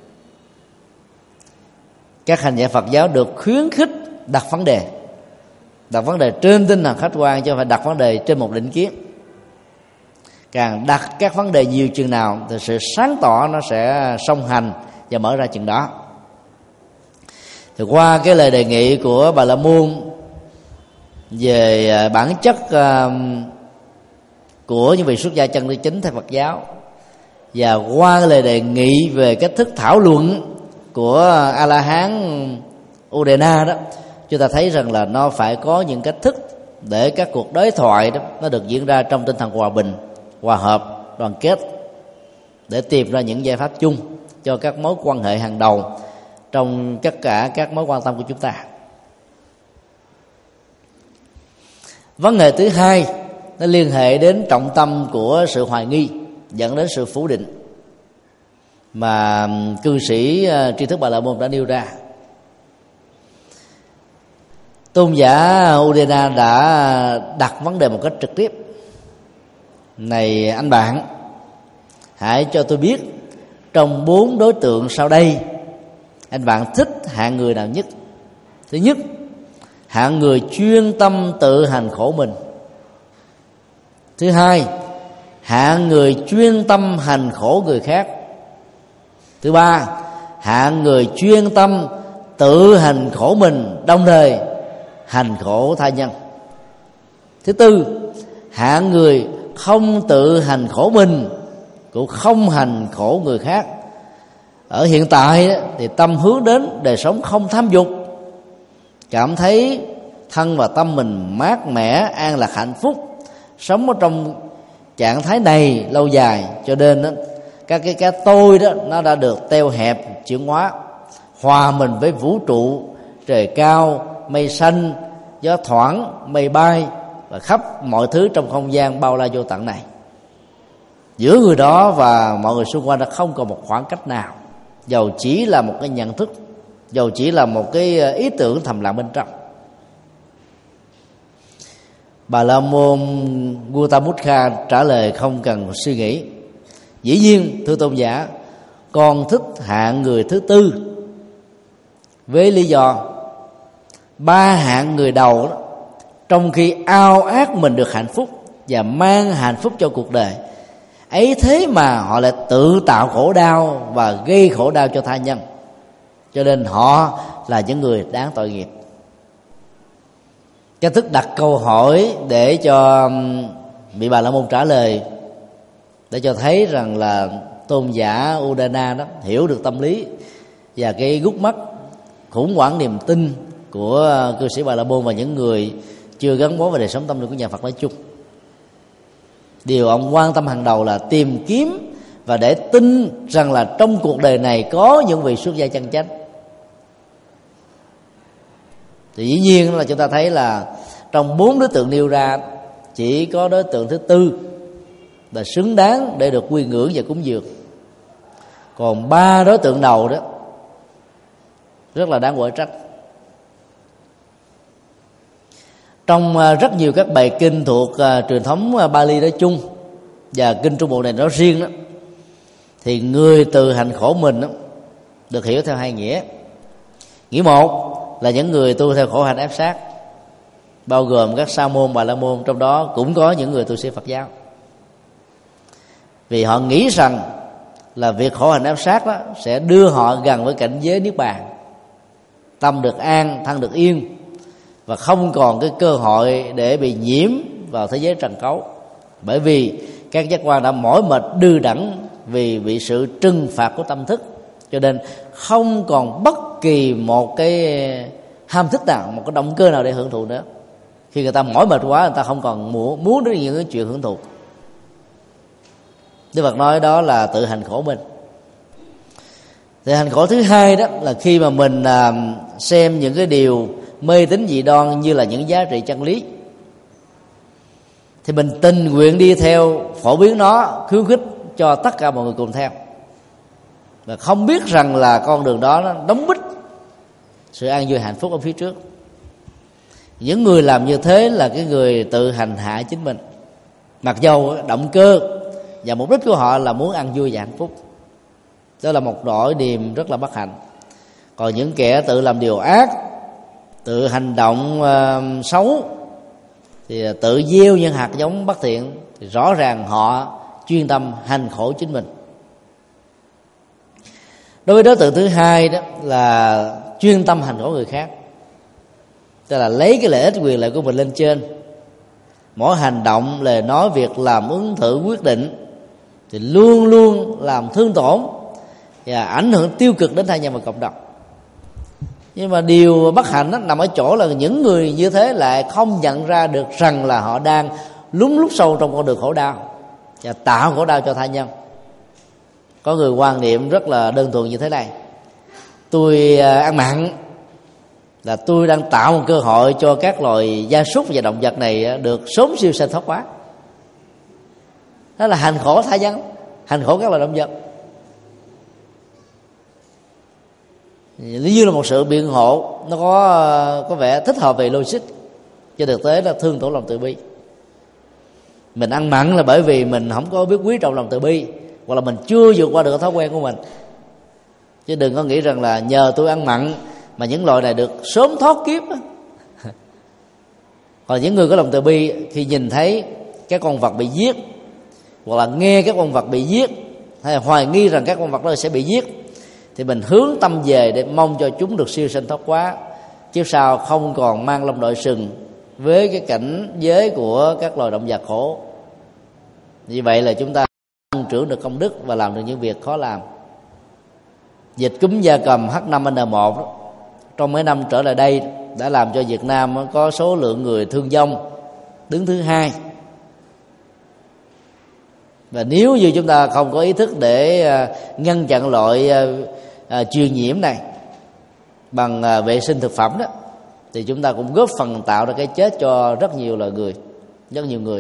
Các hành giả Phật giáo được khuyến khích đặt vấn đề, đặt vấn đề trên tinh thần khách quan, chứ không phải đặt vấn đề trên một định kiến. Càng đặt các vấn đề nhiều chừng nào thì sự sáng tỏ nó sẽ song hành và mở ra chừng đó. Thì qua cái lời đề nghị của Bà La Môn về bản chất uh, của những vị xuất gia chân lý chính theo Phật giáo, và qua cái lời đề nghị về cách thức thảo luận của A-la-hán Udena đó, chúng ta thấy rằng là nó phải có những cách thức để các cuộc đối thoại đó nó được diễn ra trong tinh thần hòa bình, hòa hợp, đoàn kết để tìm ra những giải pháp chung cho các mối quan hệ hàng đầu trong tất cả các mối quan tâm của chúng ta. Vấn đề thứ hai nó liên hệ đến trọng tâm của sự hoài nghi dẫn đến sự phủ định mà cư sĩ tri thức Bà La Môn đã nêu ra. Tôn giả Udena đã đặt vấn đề một cách trực tiếp: này anh bạn, hãy cho tôi biết trong bốn đối tượng sau đây, anh bạn thích hạng người nào nhất? Thứ nhất, hạng người chuyên tâm tự hành khổ mình. Thứ hai, hạng người chuyên tâm hành khổ người khác. Thứ ba, hạng người chuyên tâm tự hành khổ mình, đồng thời hành khổ tha nhân. Thứ tư, hạng người không tự hành khổ mình, cũng không hành khổ người khác. Ở hiện tại thì tâm hướng đến đời sống không tham dục, cảm thấy thân và tâm mình mát mẻ, an lạc, hạnh phúc, sống ở trong trạng thái này lâu dài, cho nên đó, các cái cái tôi đó nó đã được teo hẹp, chuyển hóa, hòa mình với vũ trụ, trời cao, mây xanh, gió thoảng, mây bay và khắp mọi thứ trong không gian bao la vô tận này. Giữa người đó và mọi người xung quanh đã không còn một khoảng cách nào, dầu chỉ là một cái nhận thức, dầu chỉ là một cái ý tưởng thầm lặng bên trong. Bà La Môn Gautama trả lời không cần suy nghĩ: dĩ nhiên thưa tôn giả, con thích hạng người thứ tư, với lý do ba hạng người đầu đó, trong khi ao ác mình được hạnh phúc và mang hạnh phúc cho cuộc đời ấy, thế mà họ lại tự tạo khổ đau và gây khổ đau cho tha nhân, cho nên họ là những người đáng tội nghiệp. Cái thức đặt câu hỏi để cho vị Bà La Môn trả lời, để cho thấy rằng là tôn giả Udena đó hiểu được tâm lý và cái gút mắt, khủng hoảng niềm tin của cư sĩ Bà La Môn và những người chưa gắn bó với đời sống tâm linh của nhà Phật nói chung. Điều ông quan tâm hàng đầu là tìm kiếm và để tin rằng là trong cuộc đời này có những vị xuất gia chân chánh. Thì dĩ nhiên là chúng ta thấy là trong bốn đối tượng nêu ra, chỉ có đối tượng thứ tư là xứng đáng để được quy ngưỡng và cúng dường. Còn ba đối tượng đầu đó rất là đáng quở trách. Trong rất nhiều các bài kinh thuộc uh, truyền thống Bali nói chung và kinh Trung Bộ này nói riêng đó, thì người tự hành khổ mình đó, được hiểu theo hai nghĩa. Nghĩa một là những người tu theo khổ hạnh ép sát, bao gồm các sa môn, Bà La Môn, trong đó cũng có những người tu sĩ Phật giáo. Vì họ nghĩ rằng là việc khổ hạnh ép sát đó sẽ đưa họ gần với cảnh giới niết bàn, tâm được an, thân được yên, và không còn cái cơ hội để bị nhiễm vào thế giới trần cấu, bởi vì các giác quan đã mỏi mệt đư đẳng vì bị sự trừng phạt của tâm thức, cho nên không còn bất kỳ một cái ham thích nào, một cái động cơ nào để hưởng thụ nữa. Khi người ta mỏi mệt quá, người ta không còn muốn, muốn đến những cái chuyện hưởng thụ. Đức Phật nói đó là tự hành khổ mình. Tự hành khổ thứ hai đó là khi mà mình à, xem những cái điều mê tín dị đoan như là những giá trị chân lý, thì mình tình nguyện đi theo, phổ biến nó, khuyến khích cho tất cả mọi người cùng theo, và không biết rằng là con đường đó nó đóng bít sự an vui hạnh phúc ở phía trước. Những người làm như thế là cái người tự hành hạ chính mình, mặc dầu động cơ và mục đích của họ là muốn ăn vui và hạnh phúc. Đó là một nỗi niềm rất là bất hạnh. Còn những kẻ tự làm điều ác, tự hành động uh, xấu, thì tự gieo những hạt giống bất thiện, thì rõ ràng họ chuyên tâm hành khổ chính mình. Đối với đối tượng thứ hai đó là chuyên tâm hành khổ người khác, tức là lấy cái lợi ích quyền lợi của mình lên trên. Mỗi hành động, lời nói, việc làm, ứng thử, quyết định thì luôn luôn làm thương tổn và ảnh hưởng tiêu cực đến tha nhân và cộng đồng. Nhưng mà điều bất hạnh đó nằm ở chỗ là những người như thế lại không nhận ra được rằng là họ đang lún lút sâu trong con đường khổ đau, và tạo khổ đau cho tha nhân. Có người quan niệm rất là đơn thuần như thế này: tôi ăn mặn là tôi đang tạo một cơ hội cho các loài gia súc và động vật này được sớm siêu sanh thoát hóa. Đó là hành khổ tha nhân, hành khổ các loài động vật. Nếu như là một sự biện hộ, nó có có vẻ thích hợp về logic, cho thực tế là thương tổn lòng từ bi. Mình ăn mặn là bởi vì mình không có biết quý trọng lòng từ bi, hoặc là mình chưa vượt qua được cái thói quen của mình. Chứ đừng có nghĩ rằng là nhờ tôi ăn mặn mà những loài này được sớm thoát kiếp. Còn những người có lòng từ bi, khi nhìn thấy các con vật bị giết, hoặc là nghe các con vật bị giết, hay là hoài nghi rằng các con vật đó sẽ bị giết, thì mình hướng tâm về để mong cho chúng được siêu sanh thoát hóa, chứ sao không còn mang lông đội sừng với cái cảnh giới của các loài động vật khổ. Như vậy là chúng ta tăng trưởng được công đức và làm được những việc khó làm. Dịch cúm gia cầm H năm N một đó, trong mấy năm trở lại đây đã làm cho Việt Nam có số lượng người thương vong đứng thứ hai. Và nếu như chúng ta không có ý thức để ngăn chặn loại truyền nhiễm này bằng vệ sinh thực phẩm đó, thì chúng ta cũng góp phần tạo ra cái chết cho rất nhiều loài người, rất nhiều người.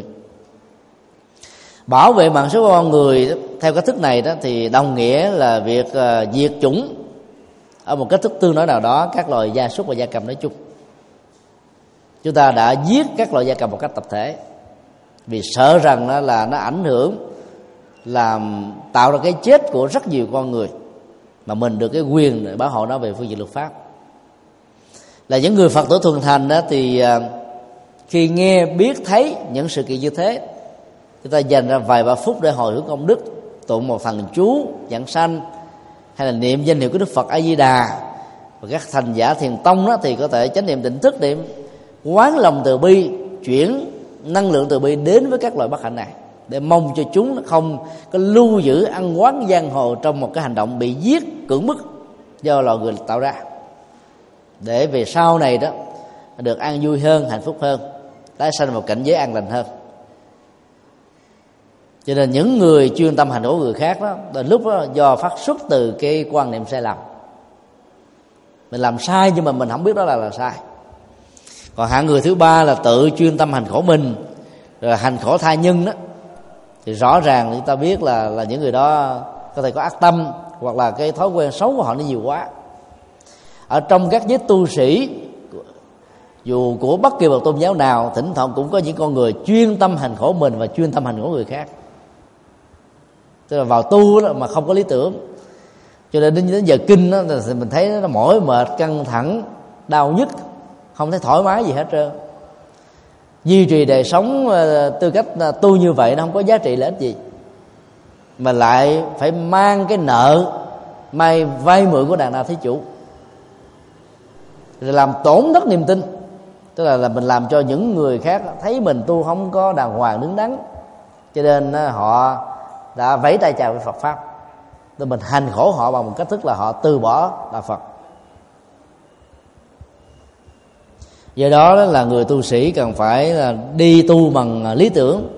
Bảo vệ mạng sống của con người theo cách thức này đó thì đồng nghĩa là việc uh, diệt chủng ở một cách thức tương đối nào đó các loài gia súc và gia cầm nói chung. Chúng ta đã giết các loài gia cầm một cách tập thể vì sợ rằng đó là nó ảnh hưởng, làm tạo ra cái chết của rất nhiều con người, mà mình được cái quyền để bảo hộ nó về phương diện luật pháp. Là những người Phật tử thuần thành đó thì uh, khi nghe biết thấy những sự kiện như thế, chúng ta dành ra vài ba phút để hồi hướng công đức, tụng một thần chú giảng sanh, hay là niệm danh hiệu của Đức Phật A Di Đà. Và các thành giả thiền tông đó thì có thể chánh niệm tỉnh thức để quán lòng từ bi, chuyển năng lượng từ bi đến với các loài bất hạnh này, để mong cho chúng không có lưu giữ ăn quán giang hồ trong một cái hành động bị giết cưỡng bức do loài người tạo ra, để về sau này đó được an vui hơn, hạnh phúc hơn, tái sanh một cảnh giới an lành hơn. Cho nên những người chuyên tâm hành khổ người khác đó, đến lúc đó do phát xuất từ cái quan niệm sai lầm, mình làm sai nhưng mà mình không biết đó là là sai. Còn hạng người thứ ba là tự chuyên tâm hành khổ mình, rồi hành khổ tha nhân đó, thì rõ ràng chúng ta biết là là những người đó có thể có ác tâm, hoặc là cái thói quen xấu của họ nó nhiều quá. Ở trong các giới tu sĩ, dù của bất kỳ một tôn giáo nào, thỉnh thoảng cũng có những con người chuyên tâm hành khổ mình và chuyên tâm hành khổ người khác. Tức là vào tu đó mà không có lý tưởng, cho nên đến giờ kinh đó, thì mình thấy nó mỏi mệt, căng thẳng, đau nhức, không thấy thoải mái gì hết trơn. Duy trì đời sống tư cách tu như vậy nó không có giá trị lợi ích gì, mà lại phải mang cái nợ may vay mượn của đàn nào thí chủ, rồi làm tổn thất niềm tin. Tức là, là mình làm cho những người khác thấy mình tu không có đàng hoàng đứng đắn, cho nên họ đã vẫy tay chào với Phật pháp. Nên mình hành khổ họ bằng một cách thức là họ từ bỏ đạo Phật. Do đó là người tu sĩ cần phải là đi tu bằng lý tưởng,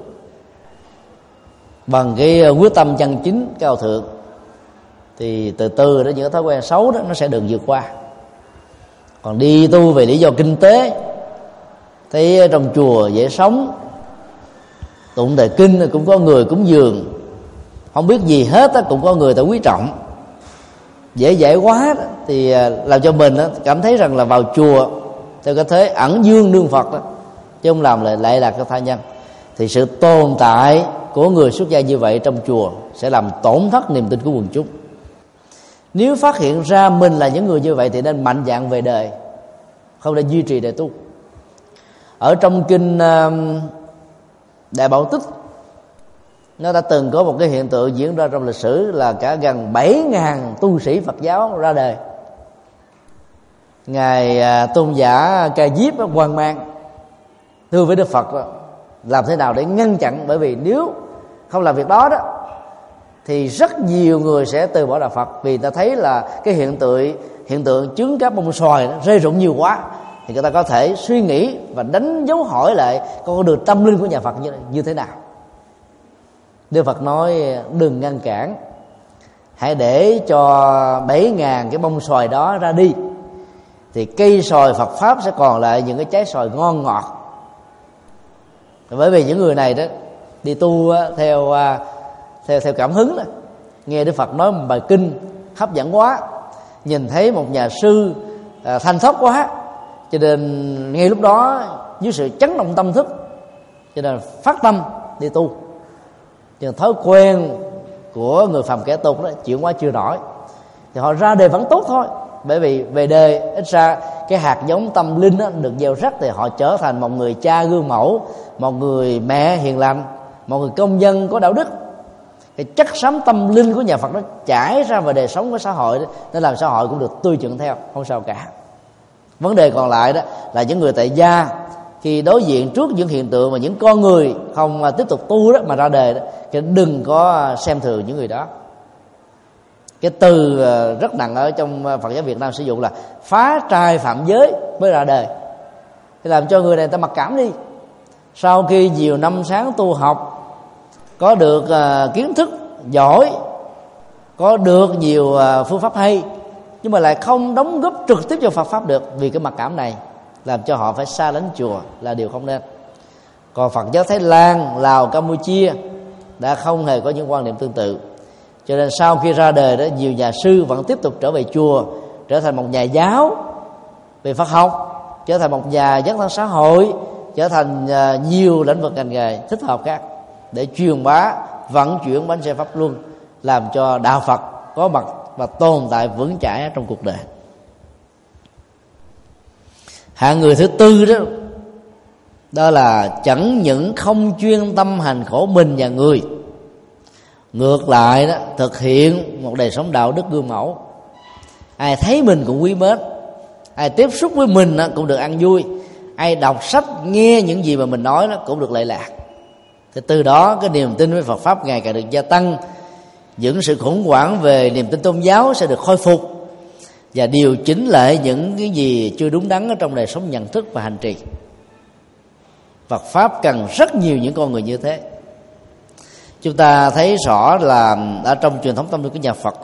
bằng cái quyết tâm chân chính cao thượng, thì từ từ đó những cái thói quen xấu đó nó sẽ được vượt qua. Còn đi tu về lý do kinh tế, thấy trong chùa dễ sống, tụng đề kinh cũng có người cúng dường, không biết gì hết cũng có người ta quý trọng, dễ dãi quá đó, thì làm cho mình cảm thấy rằng là vào chùa theo cái thế ẩn dương đương Phật đó, chứ không làm lại lại là cái tha nhân. Thì sự tồn tại của người xuất gia như vậy trong chùa sẽ làm tổn thất niềm tin của quần chúng. Nếu phát hiện ra mình là những người như vậy thì nên mạnh dạn về đời, không nên duy trì đời tu. Ở trong kinh Đại Bảo Tích, nó đã từng có một cái hiện tượng diễn ra trong lịch sử là cả gần bảy ngàn tu sĩ Phật giáo ra đời. Ngài tôn giả Ca Diếp hoang mang thưa với Đức Phật làm thế nào để ngăn chặn, bởi vì nếu không làm việc đó đó thì rất nhiều người sẽ từ bỏ đạo Phật, vì ta thấy là cái hiện tượng hiện tượng trứng cá bông xoài rơi rụng nhiều quá, thì người ta có thể suy nghĩ và đánh dấu hỏi lại con đường tâm linh của nhà Phật như, như thế nào. Đức Phật nói đừng ngăn cản, hãy để cho bảy ngàn cái bông xoài đó ra đi, thì cây xoài Phật Pháp sẽ còn lại những cái trái xoài ngon ngọt. Bởi vì những người này đó đi tu theo theo theo cảm hứng đó, nghe Đức Phật nói một bài kinh hấp dẫn quá, nhìn thấy một nhà sư à, thanh thoát quá, cho nên ngay lúc đó dưới sự chấn động tâm thức, cho nên phát tâm đi tu. Nhưng thói quen của người phàm kẻ tục đó chuyển quá chưa nổi, thì họ ra đề vẫn tốt thôi. Bởi vì về đời ít ra cái hạt giống tâm linh đó được gieo rắc, thì họ trở thành một người cha gương mẫu, một người mẹ hiền lành, một người công dân có đạo đức. Cái chất xám tâm linh của nhà Phật nó trải ra về đời sống của xã hội đó, nên làm xã hội cũng được tươi chuẩn theo, không sao cả. Vấn đề còn lại đó là những người tại gia khi đối diện trước những hiện tượng và những con người không tiếp tục tu đó mà ra đời đó, thì đừng có xem thường những người đó. Cái từ rất nặng ở trong Phật giáo Việt Nam sử dụng là phá trai phạm giới mới ra đời, thì làm cho người này ta mặc cảm đi. Sau khi nhiều năm tháng tu học, có được uh, kiến thức giỏi, có được nhiều uh, phương pháp hay, nhưng mà lại không đóng góp trực tiếp cho Phật Pháp được, vì cái mặc cảm này làm cho họ phải xa lánh chùa, là điều không nên. Còn Phật giáo Thái Lan, Lào, Campuchia đã không hề có những quan niệm tương tự. Cho nên sau khi ra đời đó, nhiều nhà sư vẫn tiếp tục trở về chùa, trở thành một nhà giáo về Phật học, trở thành một nhà dấn thân xã hội, trở thành uh, nhiều lĩnh vực ngành nghề thích hợp khác, để truyền bá vận chuyển bánh xe pháp luân, làm cho đạo Phật có mặt và tồn tại vững chãi trong cuộc đời. Hạng người thứ tư đó, đó là chẳng những không chuyên tâm hành khổ mình và người, ngược lại đó thực hiện một đời sống đạo đức gương mẫu. Ai thấy mình cũng quý mến, ai tiếp xúc với mình cũng được ăn vui, ai đọc sách nghe những gì mà mình nói đó cũng được lệ lạc. Thì từ đó cái niềm tin với Phật Pháp ngày càng được gia tăng, những sự khủng hoảng về niềm tin tôn giáo sẽ được khôi phục, và điều chỉnh lại những cái gì chưa đúng đắn ở trong đời sống nhận thức và hành trì. Phật Pháp cần rất nhiều những con người như thế. Chúng ta thấy rõ là ở trong truyền thống tâm linh của nhà Phật,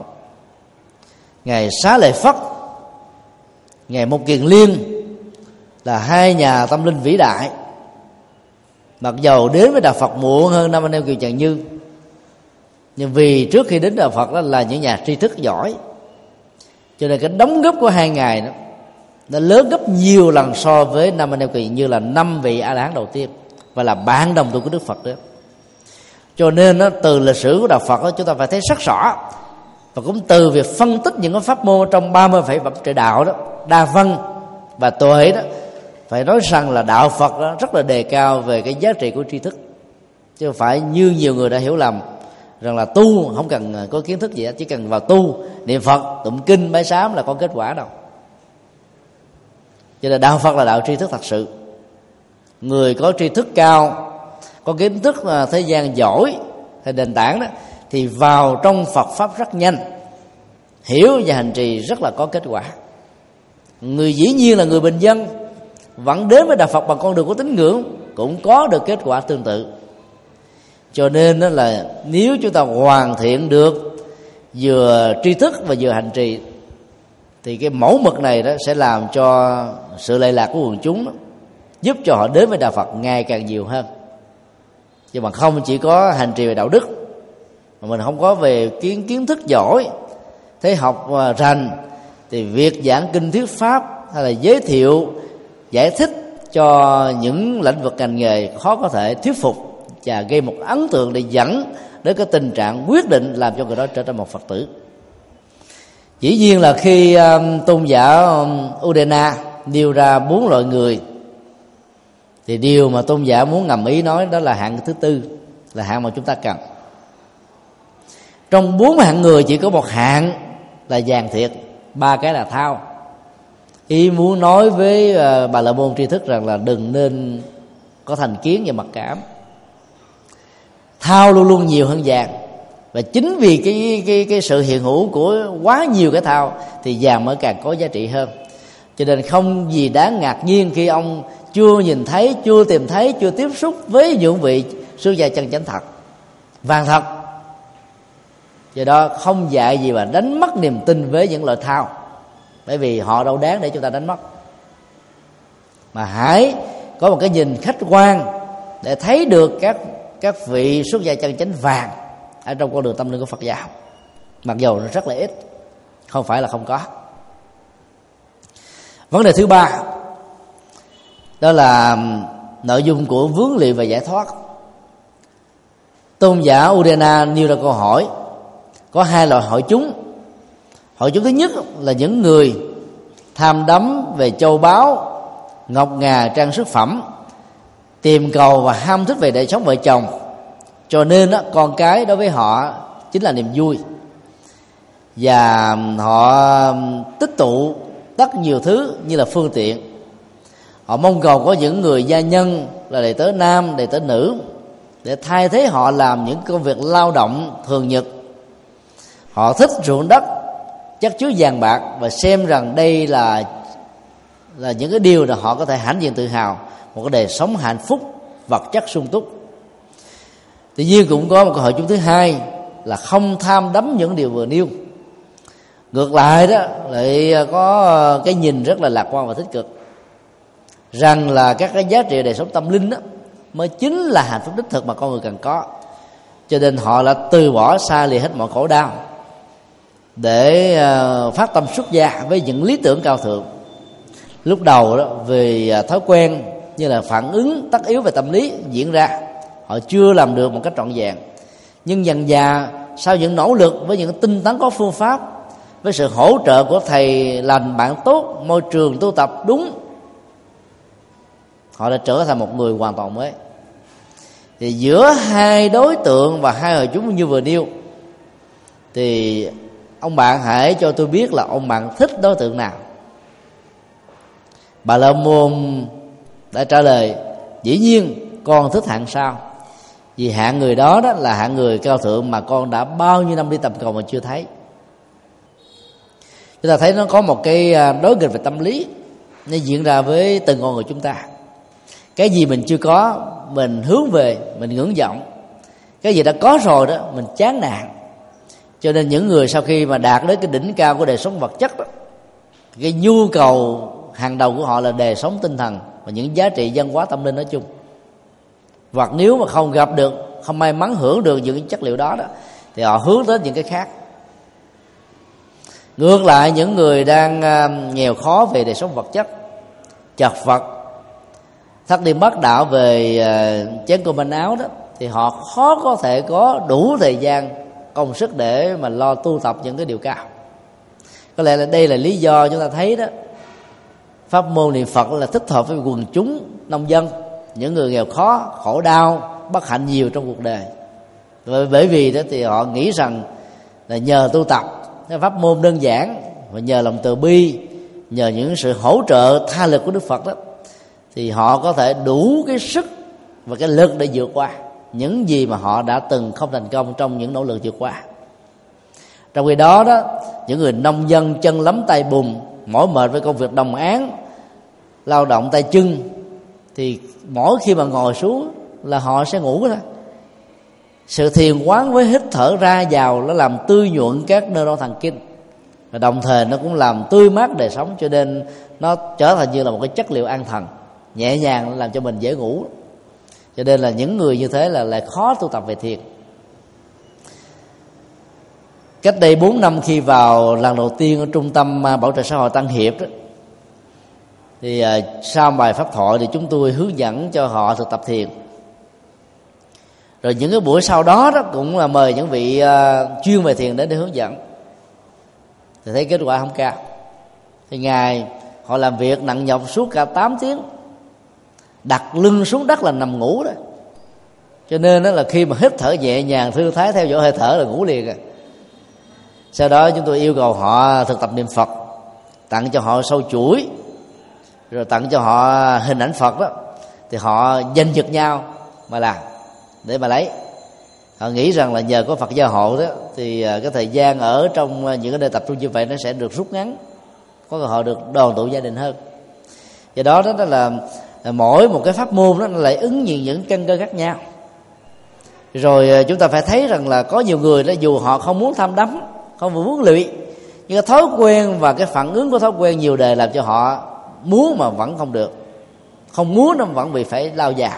Ngài Xá Lợi Phất, Ngài Một Kiền Liên là hai nhà tâm linh vĩ đại. Mặc dầu đến với đạo Phật muộn hơn năm anh em Kiều Trần Như, nhưng vì trước khi đến đạo Phật đó là những nhà tri thức giỏi, cho nên cái đóng góp của hai ngài đó nó lớn gấp nhiều lần so với năm anh em Kiều Trần Như là năm vị A La Hán đầu tiên, và là bạn đồng tu của Đức Phật đó. Cho nên đó, từ lịch sử của đạo Phật đó, chúng ta phải thấy rất rõ, và cũng từ việc phân tích những cái pháp môn trong ba mươi phẩy phẩm trợ đạo đó, đa văn và tuệ đó, phải nói rằng là đạo Phật đó rất là đề cao về cái giá trị của tri thức, chứ không phải như nhiều người đã hiểu lầm rằng là tu không cần có kiến thức gì hết, chỉ cần vào tu niệm Phật, tụng kinh, bái sám là có kết quả đâu. Cho nên đạo Phật là đạo tri thức thật sự. Người có tri thức cao, có kiến thức thế gian giỏi hay nền tảng đó, thì vào trong Phật Pháp rất nhanh, hiểu và hành trì rất là có kết quả. Người dĩ nhiên là người bình dân vẫn đến với đạo Phật bằng con đường của tín ngưỡng, cũng có được kết quả tương tự. Cho nên đó là nếu chúng ta hoàn thiện được vừa tri thức và vừa hành trì, thì cái mẫu mực này đó sẽ làm cho sự lệ lạc của quần chúng đó, giúp cho họ đến với đạo Phật ngày càng nhiều hơn. Nhưng mà không chỉ có hành trì về đạo đức, mà mình không có về kiến kiến thức giỏi, thế học rành, thì việc giảng kinh thuyết pháp hay là giới thiệu giải thích cho những lĩnh vực ngành nghề khó có thể thuyết phục và gây một ấn tượng để dẫn đến cái tình trạng quyết định làm cho người đó trở thành một Phật tử. Dĩ nhiên là khi um, tôn giả um, Udena nêu ra bốn loại người, thì điều mà tôn giả muốn ngầm ý nói đó là hạng thứ tư, là hạng mà chúng ta cần. Trong bốn hạng người chỉ có một hạng là vàng thiệt, ba cái là thao. Ý muốn nói với uh, bà la môn tri thức rằng là đừng nên có thành kiến và mặc cảm. Thao luôn luôn nhiều hơn vàng, và chính vì cái cái cái sự hiện hữu của quá nhiều cái thao thì vàng mới càng có giá trị hơn. Cho nên không gì đáng ngạc nhiên khi ông chưa nhìn thấy, chưa tìm thấy, chưa tiếp xúc với những vị sư gia chân chánh thật, vàng thật. Do đó không dạy gì mà đánh mất niềm tin với những loại thao, bởi vì họ đâu đáng để chúng ta đánh mất. Mà hãy có một cái nhìn khách quan để thấy được các các vị xuất gia chân chánh vàng ở trong con đường tâm linh của Phật giáo, mặc dù nó rất là ít, không phải là không có. Vấn đề thứ ba đó là nội dung của vướng lụy và giải thoát. Tôn giả Udana nêu ra câu hỏi có hai loại hội chúng. Hội chúng thứ nhất là những người tham đắm về châu báu, ngọc ngà, trang sức phẩm, tìm cầu và ham thích về đời sống vợ chồng, cho nên đó, con cái đối với họ chính là niềm vui, và họ tích tụ rất nhiều thứ như là phương tiện. Họ mong cầu có những người gia nhân là đệ tử nam, đệ tử nữ để thay thế họ làm những công việc lao động thường nhật. Họ thích ruộng đất, chất chứa vàng bạc và xem rằng đây là là những cái điều mà họ có thể hãnh diện tự hào, một cái đời sống hạnh phúc vật chất sung túc. Tuy nhiên cũng có một câu hỏi chúng thứ hai là không tham đắm những điều vừa nêu. Ngược lại đó lại có cái nhìn rất là lạc quan và tích cực, rằng là các cái giá trị đời sống tâm linh đó mới chính là hạnh phúc đích thực mà con người cần có. Cho nên họ đã từ bỏ xa lìa hết mọi khổ đau để phát tâm xuất gia với những lý tưởng cao thượng. Lúc đầu đó vì thói quen như là phản ứng tất yếu về tâm lý diễn ra, họ chưa làm được một cách trọn vẹn. Nhưng dần dà sau những nỗ lực với những tinh tấn có phương pháp, với sự hỗ trợ của thầy lành bạn tốt, môi trường tu tập đúng, họ đã trở thành một người hoàn toàn mới. Thì giữa hai đối tượng và hai hội chúng như vừa nêu, thì ông bạn hãy cho tôi biết là ông bạn thích đối tượng nào. Bà La Môn đã trả lời: dĩ nhiên con thích hạng sau, vì hạng người đó đó là hạng người cao thượng mà con đã bao nhiêu năm đi tầm cầu mà chưa thấy. Chúng ta thấy nó có một cái đối nghịch về tâm lý nó diễn ra với từng con người chúng ta. Cái gì mình chưa có mình hướng về, mình ngưỡng vọng. Cái gì đã có rồi đó mình chán nản. Cho nên những người sau khi mà đạt đến cái đỉnh cao của đời sống vật chất đó, cái nhu cầu hàng đầu của họ là đời sống tinh thần và những giá trị văn hóa tâm linh nói chung. Hoặc nếu mà không gặp được, không may mắn hưởng được những chất liệu đó đó, thì họ hướng đến những cái khác. Ngược lại, những người đang nghèo khó về đời sống vật chất, chật vật, thất điên bất đạo về chén cơm manh áo đó, thì họ khó có thể có đủ thời gian công sức để mà lo tu tập những cái điều cao. Có lẽ là đây là lý do chúng ta thấy đó, pháp môn niệm Phật là thích hợp với quần chúng nông dân, những người nghèo khó, khổ đau, bất hạnh nhiều trong cuộc đời. Bởi vì đó thì họ nghĩ rằng là nhờ tu tập cái pháp môn đơn giản và nhờ lòng từ bi, nhờ những sự hỗ trợ tha lực của Đức Phật đó, thì họ có thể đủ cái sức và cái lực để vượt qua những gì mà họ đã từng không thành công trong những nỗ lực vượt qua. Trong khi đó đó, những người nông dân chân lấm tay bùn, mỏi mệt với công việc đồng áng, lao động tay chân, thì mỗi khi mà ngồi xuống là họ sẽ ngủ thôi. Sự thiền quán với hít thở ra vào nó làm tươi nhuận các neuron thần kinh, và đồng thời nó cũng làm tươi mát đời sống, cho nên nó trở thành như là một cái chất liệu an thần nhẹ nhàng làm cho mình dễ ngủ. Cho nên là những người như thế là lại khó tu tập về thiền. Cách đây bốn năm khi vào lần đầu tiên ở trung tâm bảo trợ xã hội Tân Hiệp đó, thì sau bài pháp thoại thì chúng tôi hướng dẫn cho họ thực tập thiền. Rồi những cái buổi sau đó đó cũng là mời những vị uh, chuyên về thiền đến để hướng dẫn. Thì thấy kết quả không cao. Thì ngày họ làm việc nặng nhọc suốt cả tám tiếng, đặt lưng xuống đất là nằm ngủ đó. Cho nên đó là khi mà hít thở nhẹ nhàng thư thái theo dõi hơi thở là ngủ liền à. Sau đó chúng tôi yêu cầu họ thực tập niệm Phật, tặng cho họ sâu chuỗi, rồi tặng cho họ hình ảnh Phật đó. Thì họ giành giật nhau mà làm để mà lấy. Họ nghĩ rằng là nhờ có Phật gia hộ đó thì cái thời gian ở trong những cái nơi tập trung như vậy nó sẽ được rút ngắn, có cơ hội được đoàn tụ gia đình hơn. Do đó đó là mỗi một cái pháp môn đó nó lại ứng nhiều những căn cơ khác nhau. Rồi chúng ta phải thấy rằng là có nhiều người đó, dù họ không muốn tham đắm, không muốn lụy, nhưng cái thói quen và cái phản ứng của thói quen nhiều đời làm cho họ muốn mà vẫn không được, không muốn nó vẫn bị phải lao vào.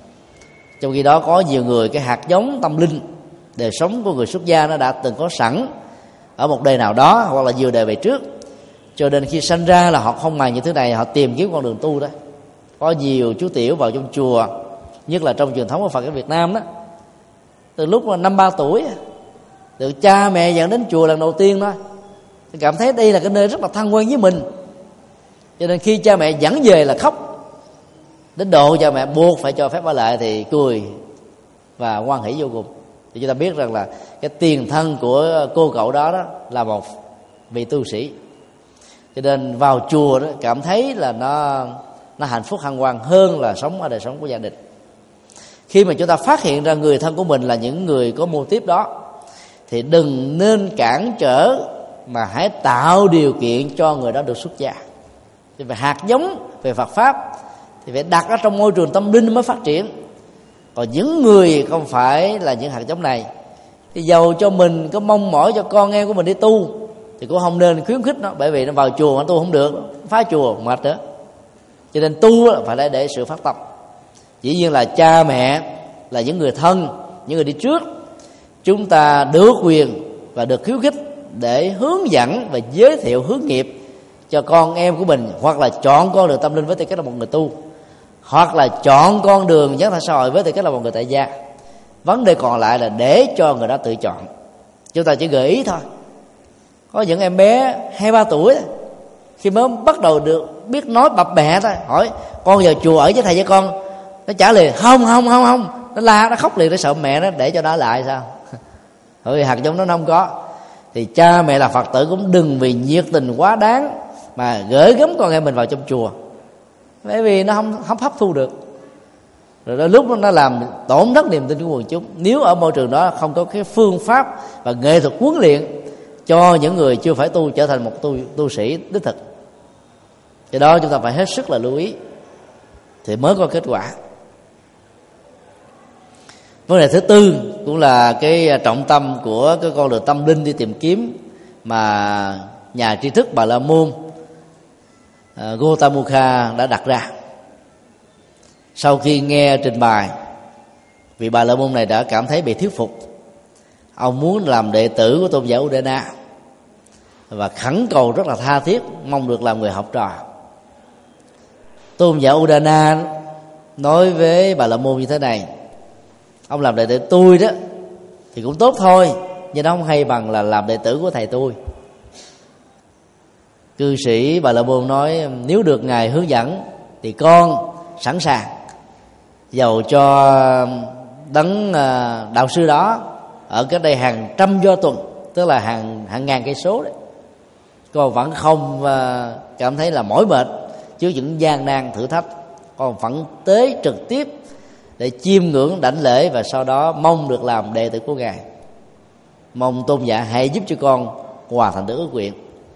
Trong khi đó có nhiều người cái hạt giống tâm linh đời sống của người xuất gia nó đã từng có sẵn ở một đời nào đó hoặc là nhiều đời về trước, cho nên khi sanh ra là họ không màng những thứ này, họ tìm kiếm con đường tu đó. Có nhiều chú tiểu vào trong chùa, nhất là trong truyền thống của Phật ở Việt Nam đó, từ lúc mà năm ba tuổi được cha mẹ dẫn đến chùa lần đầu tiên đó, thì cảm thấy đây là cái nơi rất là thân quen với mình, cho nên khi cha mẹ dẫn về là khóc, đến độ cha mẹ buộc phải cho phép ở lại thì cười và hoan hỷ vô cùng. Thì chúng ta biết rằng là cái tiền thân của cô cậu đó, đó là một vị tu sĩ, cho nên vào chùa đó cảm thấy là nó nó hạnh phúc hân hoan hơn là sống ở đời sống của gia đình. Khi mà chúng ta phát hiện ra người thân của mình là những người có mô típ đó, thì đừng nên cản trở, mà hãy tạo điều kiện cho người đó được xuất gia. Thì về hạt giống về Phật pháp thì phải đặt ở trong môi trường tâm linh mới phát triển. Còn những người không phải là những hạt giống này, thì dầu cho mình có mong mỏi cho con em của mình đi tu thì cũng không nên khuyến khích nó, bởi vì nó vào chùa mà tu không được, phá chùa mệt nữa. Cho nên tu phải để, để sự phát tâm. Dĩ nhiên là cha mẹ là những người thân, những người đi trước, chúng ta được quyền và được khuyến khích để hướng dẫn và giới thiệu hướng nghiệp cho con em của mình, hoặc là chọn con đường tâm linh với tư cách là một người tu, hoặc là chọn con đường giác thải xã hội với tư cách là một người tại gia. Vấn đề còn lại là để cho người đó tự chọn. Chúng ta chỉ gợi ý thôi. Có những em bé hai ba tuổi khi mới bắt đầu được biết nói bập bẹ thôi, hỏi con vào chùa ở với thầy với con, nó trả lời không không không không, nó la, nó khóc liền, nó sợ mẹ nó để cho nó lại sao? Bởi vì hạt giống nó không có. Thì cha mẹ là Phật tử cũng đừng vì nhiệt tình quá đáng mà gửi gắm con em mình vào trong chùa, bởi vì nó không không hấp thu được, rồi đôi lúc nó làm tổn thất niềm tin của quần chúng. Nếu ở môi trường đó không có cái phương pháp và nghệ thuật huấn luyện cho những người chưa phải tu trở thành một tu tu sĩ đích thực, do đó chúng ta phải hết sức là lưu ý thì mới có kết quả. Vấn đề thứ tư cũng là cái trọng tâm của cái con đường tâm linh đi tìm kiếm mà nhà tri thức Bà La Môn uh, Gotamukha đã đặt ra. Sau khi nghe trình bày, vị Bà La Môn này đã cảm thấy bị thuyết phục. Ông muốn làm đệ tử của tôn giả Udana và khẩn cầu rất là tha thiết mong được làm người học trò. Tôn giả Udana nói với Bà La Môn như thế này: ông làm đệ tử tôi đó thì cũng tốt thôi, nhưng nó không hay bằng là làm đệ tử của thầy tôi. Cư sĩ Bà La Môn nói: nếu được ngài hướng dẫn thì con sẵn sàng, dầu cho đấng đạo sư đó ở cái đây hàng trăm do tuần, tức là hàng hàng ngàn cây số đấy, con vẫn không cảm thấy là mỏi mệt trước những gian nan thử thách. Con vẫn tới trực tiếp để chiêm ngưỡng đảnh lễ và sau đó mong được làm đệ tử của ngài. Mong tôn giả hãy giúp cho con hoàn thành được ước nguyện.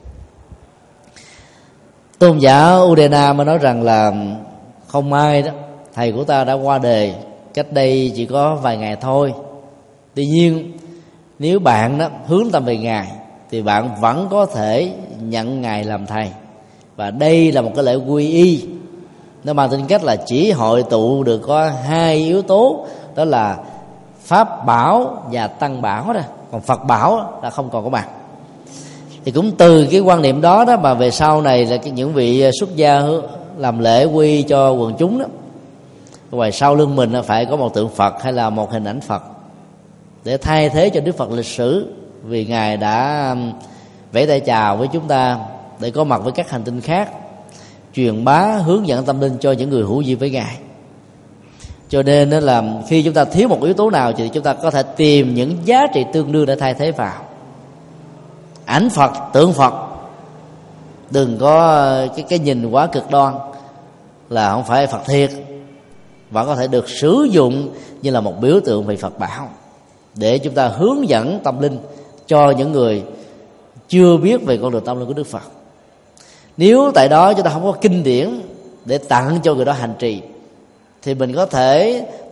Tôn giả Udana mới nói rằng là không may đó, thầy của ta đã qua đời cách đây chỉ có vài ngày thôi. Tuy nhiên nếu bạn đó hướng tâm về ngài thì bạn vẫn có thể nhận ngài làm thầy. Và đây là một cái lễ quy y, nó mang tính cách là chỉ hội tụ được có hai yếu tố, đó là Pháp bảo và Tăng bảo đó. Còn Phật bảo là không còn có mặt. Thì cũng từ cái quan niệm đó đó mà về sau này là những vị xuất gia làm lễ quy cho quần chúng đó, ngoài sau lưng mình phải có một tượng Phật hay là một hình ảnh Phật để thay thế cho Đức Phật lịch sử, vì ngài đã vẫy tay chào với chúng ta để có mặt với các hành tinh khác, truyền bá hướng dẫn tâm linh cho những người hữu duyên với ngài. Cho nên là khi chúng ta thiếu một yếu tố nào thì chúng ta có thể tìm những giá trị tương đương để thay thế vào. Ảnh Phật, tượng Phật, đừng có cái cái nhìn quá cực đoan là không phải Phật thiệt, vẫn có thể được sử dụng như là một biểu tượng về Phật bảo để chúng ta hướng dẫn tâm linh cho những người chưa biết về con đường tâm linh của Đức Phật. Nếu tại đó chúng ta không có kinh điển để tặng cho người đó hành trì thì mình có thể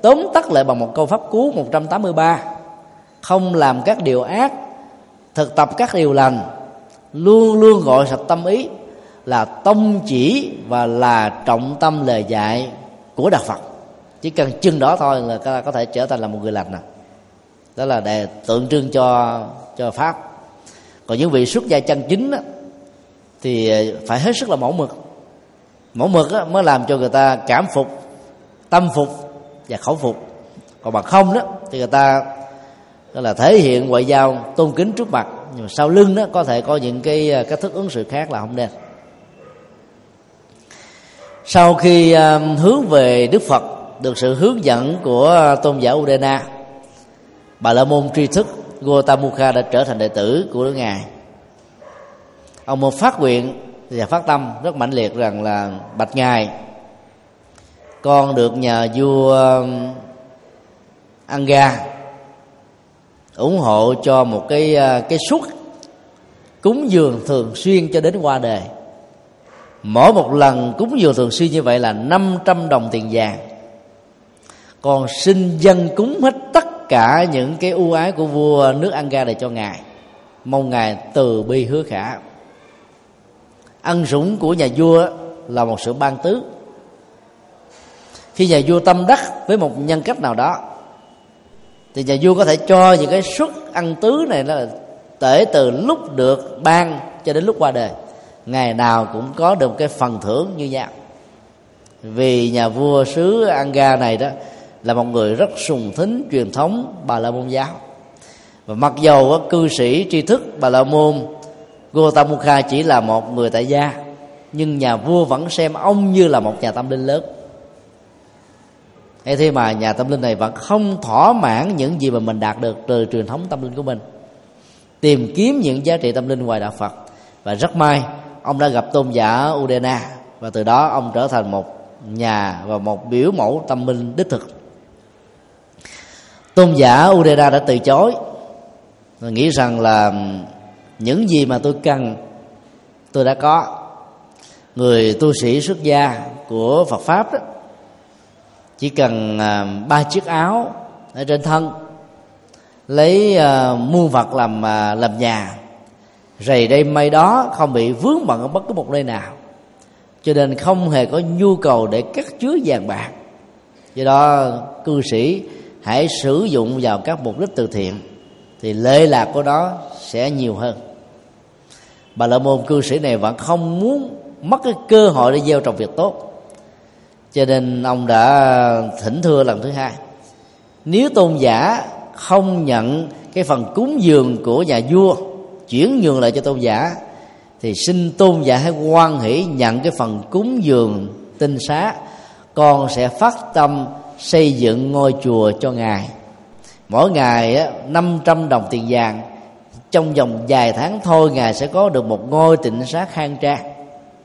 tóm tắt lại bằng một câu pháp cú một trăm tám mươi ba: không làm các điều ác, thực tập các điều lành, luôn luôn gọi sạch tâm ý, là tông chỉ và là trọng tâm lời dạy của đạo Phật. Chỉ cần chừng đó thôi là ta có thể trở thành là một người lành. Đó là để tượng trưng cho cho pháp. Còn những vị xuất gia chân chính đó, thì phải hết sức là mẫu mực. Mẫu mực đó mới làm cho người ta cảm phục, tâm phục và khẩu phục. Còn bằng không đó thì người ta đó là thể hiện ngoại giao tôn kính trước mặt, nhưng mà sau lưng đó có thể có những cái cách thức ứng xử khác là không nên. Sau khi uh, hướng về Đức Phật, được sự hướng dẫn của tôn giả Udena, Bà La Môn tri thức Gotamukha đã trở thành đệ tử của Đức Ngài. Ông một phát nguyện và phát tâm rất mãnh liệt rằng là: bạch Ngài, con được nhà vua Anga ủng hộ cho một cái cái suất cúng dường thường xuyên cho đến qua đời. Mỗi một lần cúng dường thường xuyên như vậy là năm trăm đồng tiền vàng. Con xin dâng cúng hết tất cả những cái ưu ái của vua nước Anga này cho Ngài, mong Ngài từ bi hứa khả. Ân sủng của nhà vua là một sự ban tứ. Khi nhà vua tâm đắc với một nhân cách nào đó thì nhà vua có thể cho những cái suất ăn tứ này là kể từ lúc được ban cho đến lúc qua đời, ngày nào cũng có được một cái phần thưởng như nhau. Vì nhà vua xứ Anga này đó là một người rất sùng thính truyền thống Bà La Môn giáo, và mặc dầu cư sĩ tri thức Bà La Môn Gotamukha chỉ là một người tại gia, nhưng nhà vua vẫn xem ông như là một nhà tâm linh lớn. Thế mà nhà tâm linh này vẫn không thỏa mãn những gì mà mình đạt được từ truyền thống tâm linh của mình, tìm kiếm những giá trị tâm linh ngoài đạo Phật. Và rất may ông đã gặp tôn giả Udena, và từ đó ông trở thành một nhà và một biểu mẫu tâm linh đích thực. Tôn giả Udena đã từ chối, nghĩ rằng là những gì mà tôi cần tôi đã có. Người tu sĩ xuất gia của Phật pháp đó chỉ cần ba chiếc áo ở trên thân, lấy uh, muôn vật làm uh, làm nhà, rầy đây mây đó, không bị vướng bận ở bất cứ một nơi nào, cho nên không hề có nhu cầu để cất chứa vàng bạc. Do đó cư sĩ hãy sử dụng vào các mục đích từ thiện thì lệ lạc của nó sẽ nhiều hơn. Bà La Môn cư sĩ này vẫn không muốn mất cái cơ hội để gieo trồng việc tốt, cho nên ông đã thỉnh thưa lần thứ hai: nếu tôn giả không nhận cái phần cúng dường của nhà vua, chuyển nhường lại cho tôn giả, thì xin tôn giả hãy hoan hỷ nhận cái phần cúng dường tinh xá. Con sẽ phát tâm xây dựng ngôi chùa cho Ngài, mỗi ngày năm trăm đồng tiền vàng. Trong vòng vài tháng thôi, Ngài sẽ có được một ngôi tịnh xá khang trang.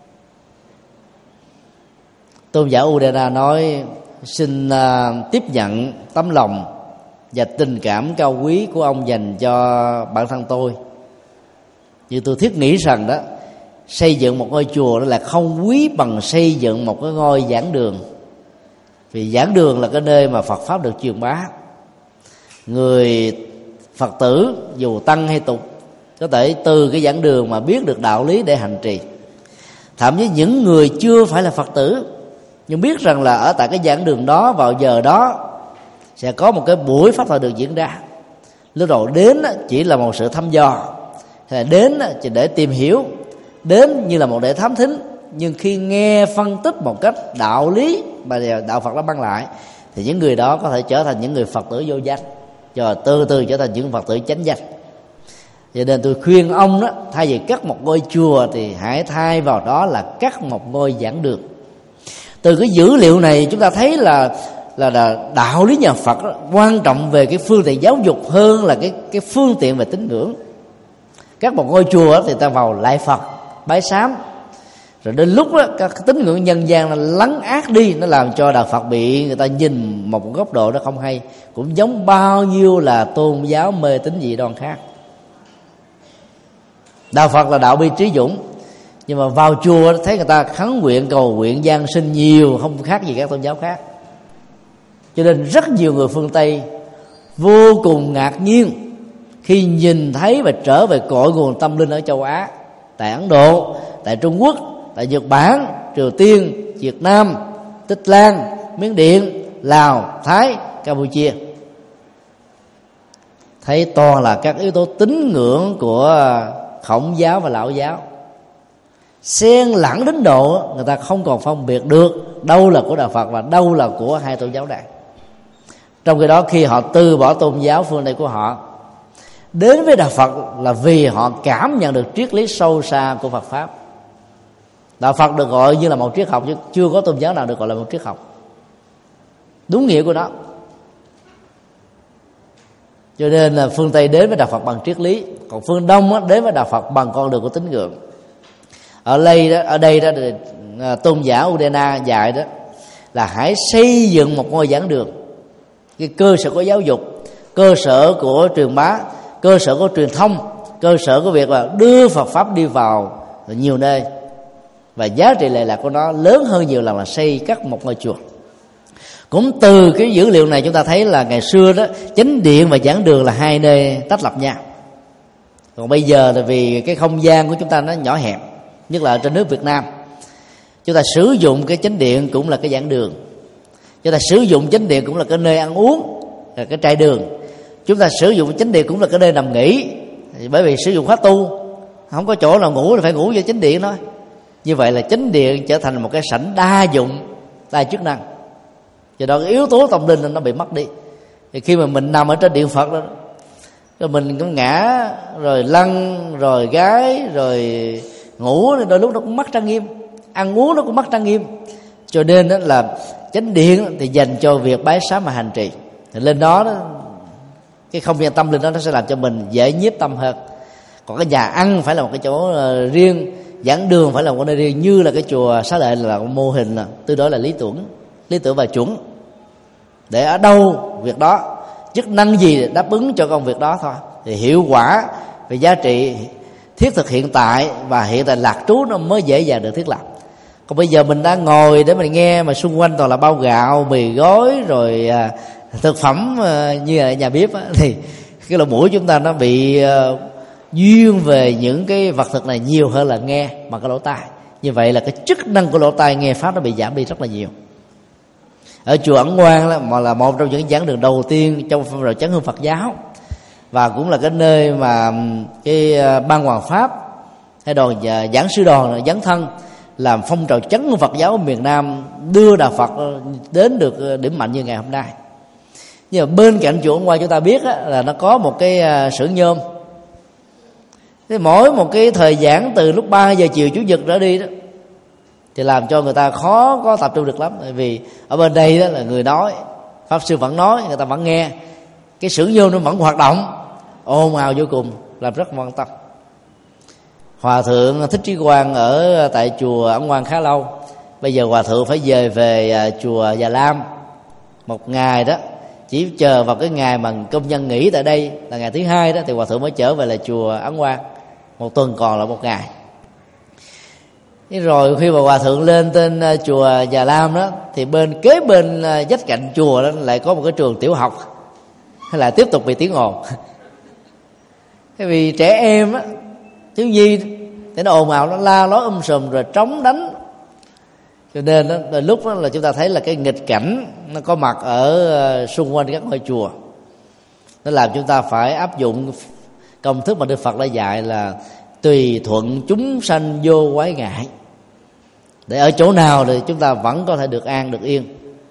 Tôn giả Udena nói: xin uh, tiếp nhận tấm lòng và tình cảm cao quý của ông dành cho bản thân tôi. Nhưng tôi thiết nghĩ rằng đó, xây dựng một ngôi chùa đó là không quý bằng xây dựng một cái ngôi giảng đường. Vì giảng đường là cái nơi mà Phật pháp được truyền bá. Người Phật tử dù tăng hay tục có thể từ cái giảng đường mà biết được đạo lý để hành trì. Thậm chí những người chưa phải là Phật tử nhưng biết rằng là ở tại cái giảng đường đó vào giờ đó sẽ có một cái buổi pháp thoại được diễn ra. Lúc đầu đến chỉ là một sự thăm dò, hay là đến chỉ để tìm hiểu, đến như là một để thám thính. Nhưng khi nghe phân tích một cách đạo lý mà đạo Phật đã mang lại, thì những người đó có thể trở thành những người Phật tử vô danh, rồi từ từ trở thành những Phật tử chánh danh. Cho nên tôi khuyên ông đó, thay vì cắt một ngôi chùa thì hãy thay vào đó là cắt một ngôi giảng đường. Từ cái dữ liệu này chúng ta thấy là là, là đạo lý nhà Phật đó, quan trọng về cái phương tiện giáo dục hơn là cái cái phương tiện về tín ngưỡng. Các một ngôi chùa thì ta vào lại Phật, bái sám, rồi đến lúc đó các tín ngưỡng nhân gian nó lấn át đi, nó làm cho đạo Phật bị người ta nhìn một góc độ nó không hay, cũng giống bao nhiêu là tôn giáo mê tín dị đoan khác. Đạo Phật là đạo bi trí dũng, nhưng mà vào chùa thấy người ta khấn nguyện cầu nguyện giang sinh nhiều, không khác gì các tôn giáo khác. Cho nên rất nhiều người phương Tây vô cùng ngạc nhiên khi nhìn thấy và trở về cội nguồn tâm linh ở châu Á, tại Ấn Độ, tại Trung Quốc, tại Nhật Bản, Triều Tiên, Việt Nam, Tích Lan, Miến Điện, Lào, Thái, Campuchia. Thấy toàn là các yếu tố tín ngưỡng của Khổng giáo và Lão giáo, xen lẫn đến độ người ta không còn phân biệt được đâu là của Đạo Phật và đâu là của hai tôn giáo này. Trong khi đó, khi họ từ bỏ tôn giáo phương Tây của họ, đến với Đạo Phật là vì họ cảm nhận được triết lý sâu xa của Phật Pháp. Đạo Phật được gọi như là một triết học, chứ chưa có tôn giáo nào được gọi là một triết học đúng nghĩa của nó. Cho nên là phương Tây đến với Đạo Phật bằng triết lý, còn phương Đông đến với Đạo Phật bằng con đường của tín ngưỡng. Ở đây đó, ở đây đó tôn giả Udena dạy đó là hãy xây dựng một ngôi giảng đường, cái cơ sở của giáo dục, cơ sở của truyền bá, cơ sở của truyền thông, cơ sở của việc là đưa Phật Pháp đi vào nhiều nơi. Và giá trị lệ lạc của nó lớn hơn nhiều lần là xây cất một ngôi chùa. Cũng từ cái dữ liệu này chúng ta thấy là ngày xưa đó, chánh điện và giảng đường là hai nơi tách lập nhau. Còn bây giờ là vì cái không gian của chúng ta nó nhỏ hẹp, nhất là ở trên nước Việt Nam, chúng ta sử dụng cái chánh điện cũng là cái giảng đường, chúng ta sử dụng chánh điện cũng là cái nơi ăn uống, là cái trại đường, chúng ta sử dụng chánh điện cũng là cái nơi nằm nghỉ, bởi vì sử dụng khóa tu không có chỗ nào ngủ thì phải ngủ vô chánh điện thôi. Như vậy là chánh điện trở thành một cái sảnh đa dụng, đa chức năng. Do đó cái yếu tố tâm linh nó bị mất đi. Thì khi mà mình nằm ở trên điện Phật đó, rồi mình cũng ngã, rồi lăn, rồi gái, rồi ngủ, đôi lúc nó cũng mất trang nghiêm, ăn uống nó cũng mất trang nghiêm. Cho nên đó là chánh điện thì dành cho việc bái sám và hành trì. Thì lên đó, đó cái không gian tâm linh đó nó sẽ làm cho mình dễ nhiếp tâm hơn. Còn cái nhà ăn phải là một cái chỗ riêng, giảng đường phải là một nơi riêng, như là cái chùa Xá Lợi là một mô hình là tương đối là lý tưởng, lý tưởng và chuẩn. Để ở đâu việc đó, chức năng gì để đáp ứng cho công việc đó thôi, thì hiệu quả về giá trị thiết thực hiện tại và hiện tại lạc trú nó mới dễ dàng được thiết lập. Còn bây giờ mình đang ngồi để mình nghe mà xung quanh toàn là bao gạo, mì gói, rồi à, thực phẩm à, như là nhà bếp á, thì cái lỗ mũi chúng ta nó bị à, duyên về những cái vật thực này nhiều hơn là nghe bằng cái lỗ tai. Như vậy là cái chức năng của lỗ tai nghe pháp nó bị giảm đi rất là nhiều. Ở chùa Ấn Quang đó, mà là một trong những giảng đường đầu tiên trong phong trào chấn hương Phật giáo, và cũng là cái nơi mà cái ban hoàng pháp hay đoàn giảng sư đoàn dấn thân làm phong trào chấn hương Phật giáo ở miền Nam, đưa Đạo Phật đến được điểm mạnh như ngày hôm nay. Nhưng mà bên cạnh chùa Ấn Quang chúng ta biết á, là nó có một cái xưởng nhôm. Thế mỗi một cái thời giảng từ lúc ba giờ chiều Chủ nhật trở đi đó thì làm cho người ta khó có tập trung được lắm. Bởi vì ở bên đây đó là người nói, pháp sư vẫn nói, người ta vẫn nghe, cái xưởng nhôm nó vẫn hoạt động, ồn ào vô cùng, làm rất quan tâm. Hòa thượng Thích Trí Quang ở tại chùa Ấn Quang khá lâu, bây giờ hòa thượng phải về về chùa Già Lam một ngày đó, chỉ chờ vào cái ngày mà công nhân nghỉ tại đây là ngày thứ hai đó thì hòa thượng mới trở về lại chùa Ấn Quang, một tuần còn là một ngày. Thế rồi khi mà hòa thượng lên tên chùa Già Lam đó, thì bên kế bên vách cạnh chùa đó lại có một cái trường tiểu học, hay là tiếp tục bị tiếng ồn. Thế vì trẻ em á, thiếu nhi thì nó ồn ào, nó la lối um sùm rồi trống đánh, cho nên đó, lúc đó là chúng ta thấy là cái nghịch cảnh nó có mặt ở xung quanh các ngôi chùa. Nó làm chúng ta phải áp dụng công thức mà Đức Phật đã dạy là tùy thuận chúng sanh vô quái ngại, để ở chỗ nào thì chúng ta vẫn có thể được an được yên.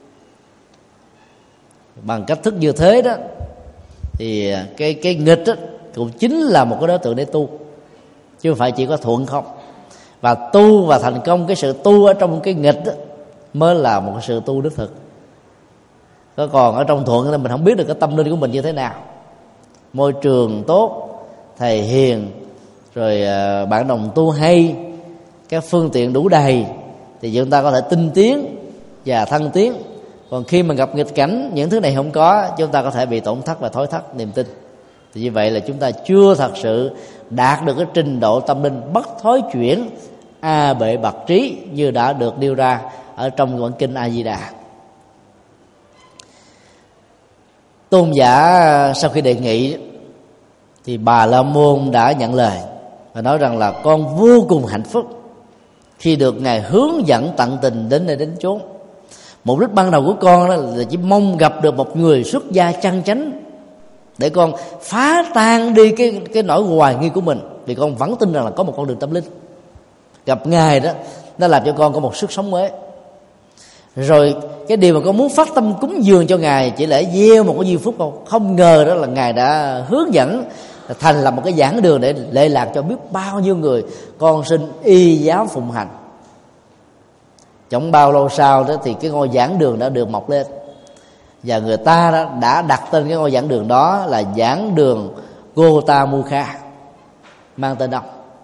Bằng cách thức như thế đó thì cái cái nghịch đó cũng chính là một cái đối tượng để tu, chứ không phải chỉ có thuận không. Và tu và thành công, cái sự tu ở trong cái nghịch đó mới là một cái sự tu đích thực. Có còn ở trong thuận thì mình không biết được cái tâm linh của mình như thế nào. Môi trường tốt, thầy hiền, rồi bạn đồng tu hay, các phương tiện đủ đầy thì chúng ta có thể tinh tiến và thăng tiến. Còn khi mà gặp nghịch cảnh, những thứ này không có, chúng ta có thể bị tổn thất và thối thất niềm tin. Thì như vậy là chúng ta chưa thật sự đạt được cái trình độ tâm linh bất thối chuyển, a bệ bậc trí như đã được nêu ra ở trong bản kinh A Di Đà. Tôn giả sau khi đề nghị thì Bà La Môn đã nhận lời và nói rằng là con vô cùng hạnh phúc khi được Ngài hướng dẫn tận tình đến nơi đến chốn. Mục đích ban đầu của con đó là chỉ mong gặp được một người xuất gia chân chánh để con phá tan đi cái cái nỗi hoài nghi của mình, vì con vẫn tin rằng là có một con đường tâm linh. Gặp Ngài đó nó làm cho con có một sức sống mới. Rồi cái điều mà con muốn phát tâm cúng dường cho Ngài chỉ để gieo một cái diêu phúc không, không ngờ đó là Ngài đã hướng dẫn thành là một cái giảng đường để lệ lạc cho biết bao nhiêu người con xin y giáo phụng hành. Chẳng bao lâu sau đó thì cái ngôi giảng đường đã được mọc lên, và người ta đó đã đặt tên cái ngôi giảng đường đó là giảng đường Gotamukha, mang tên ông.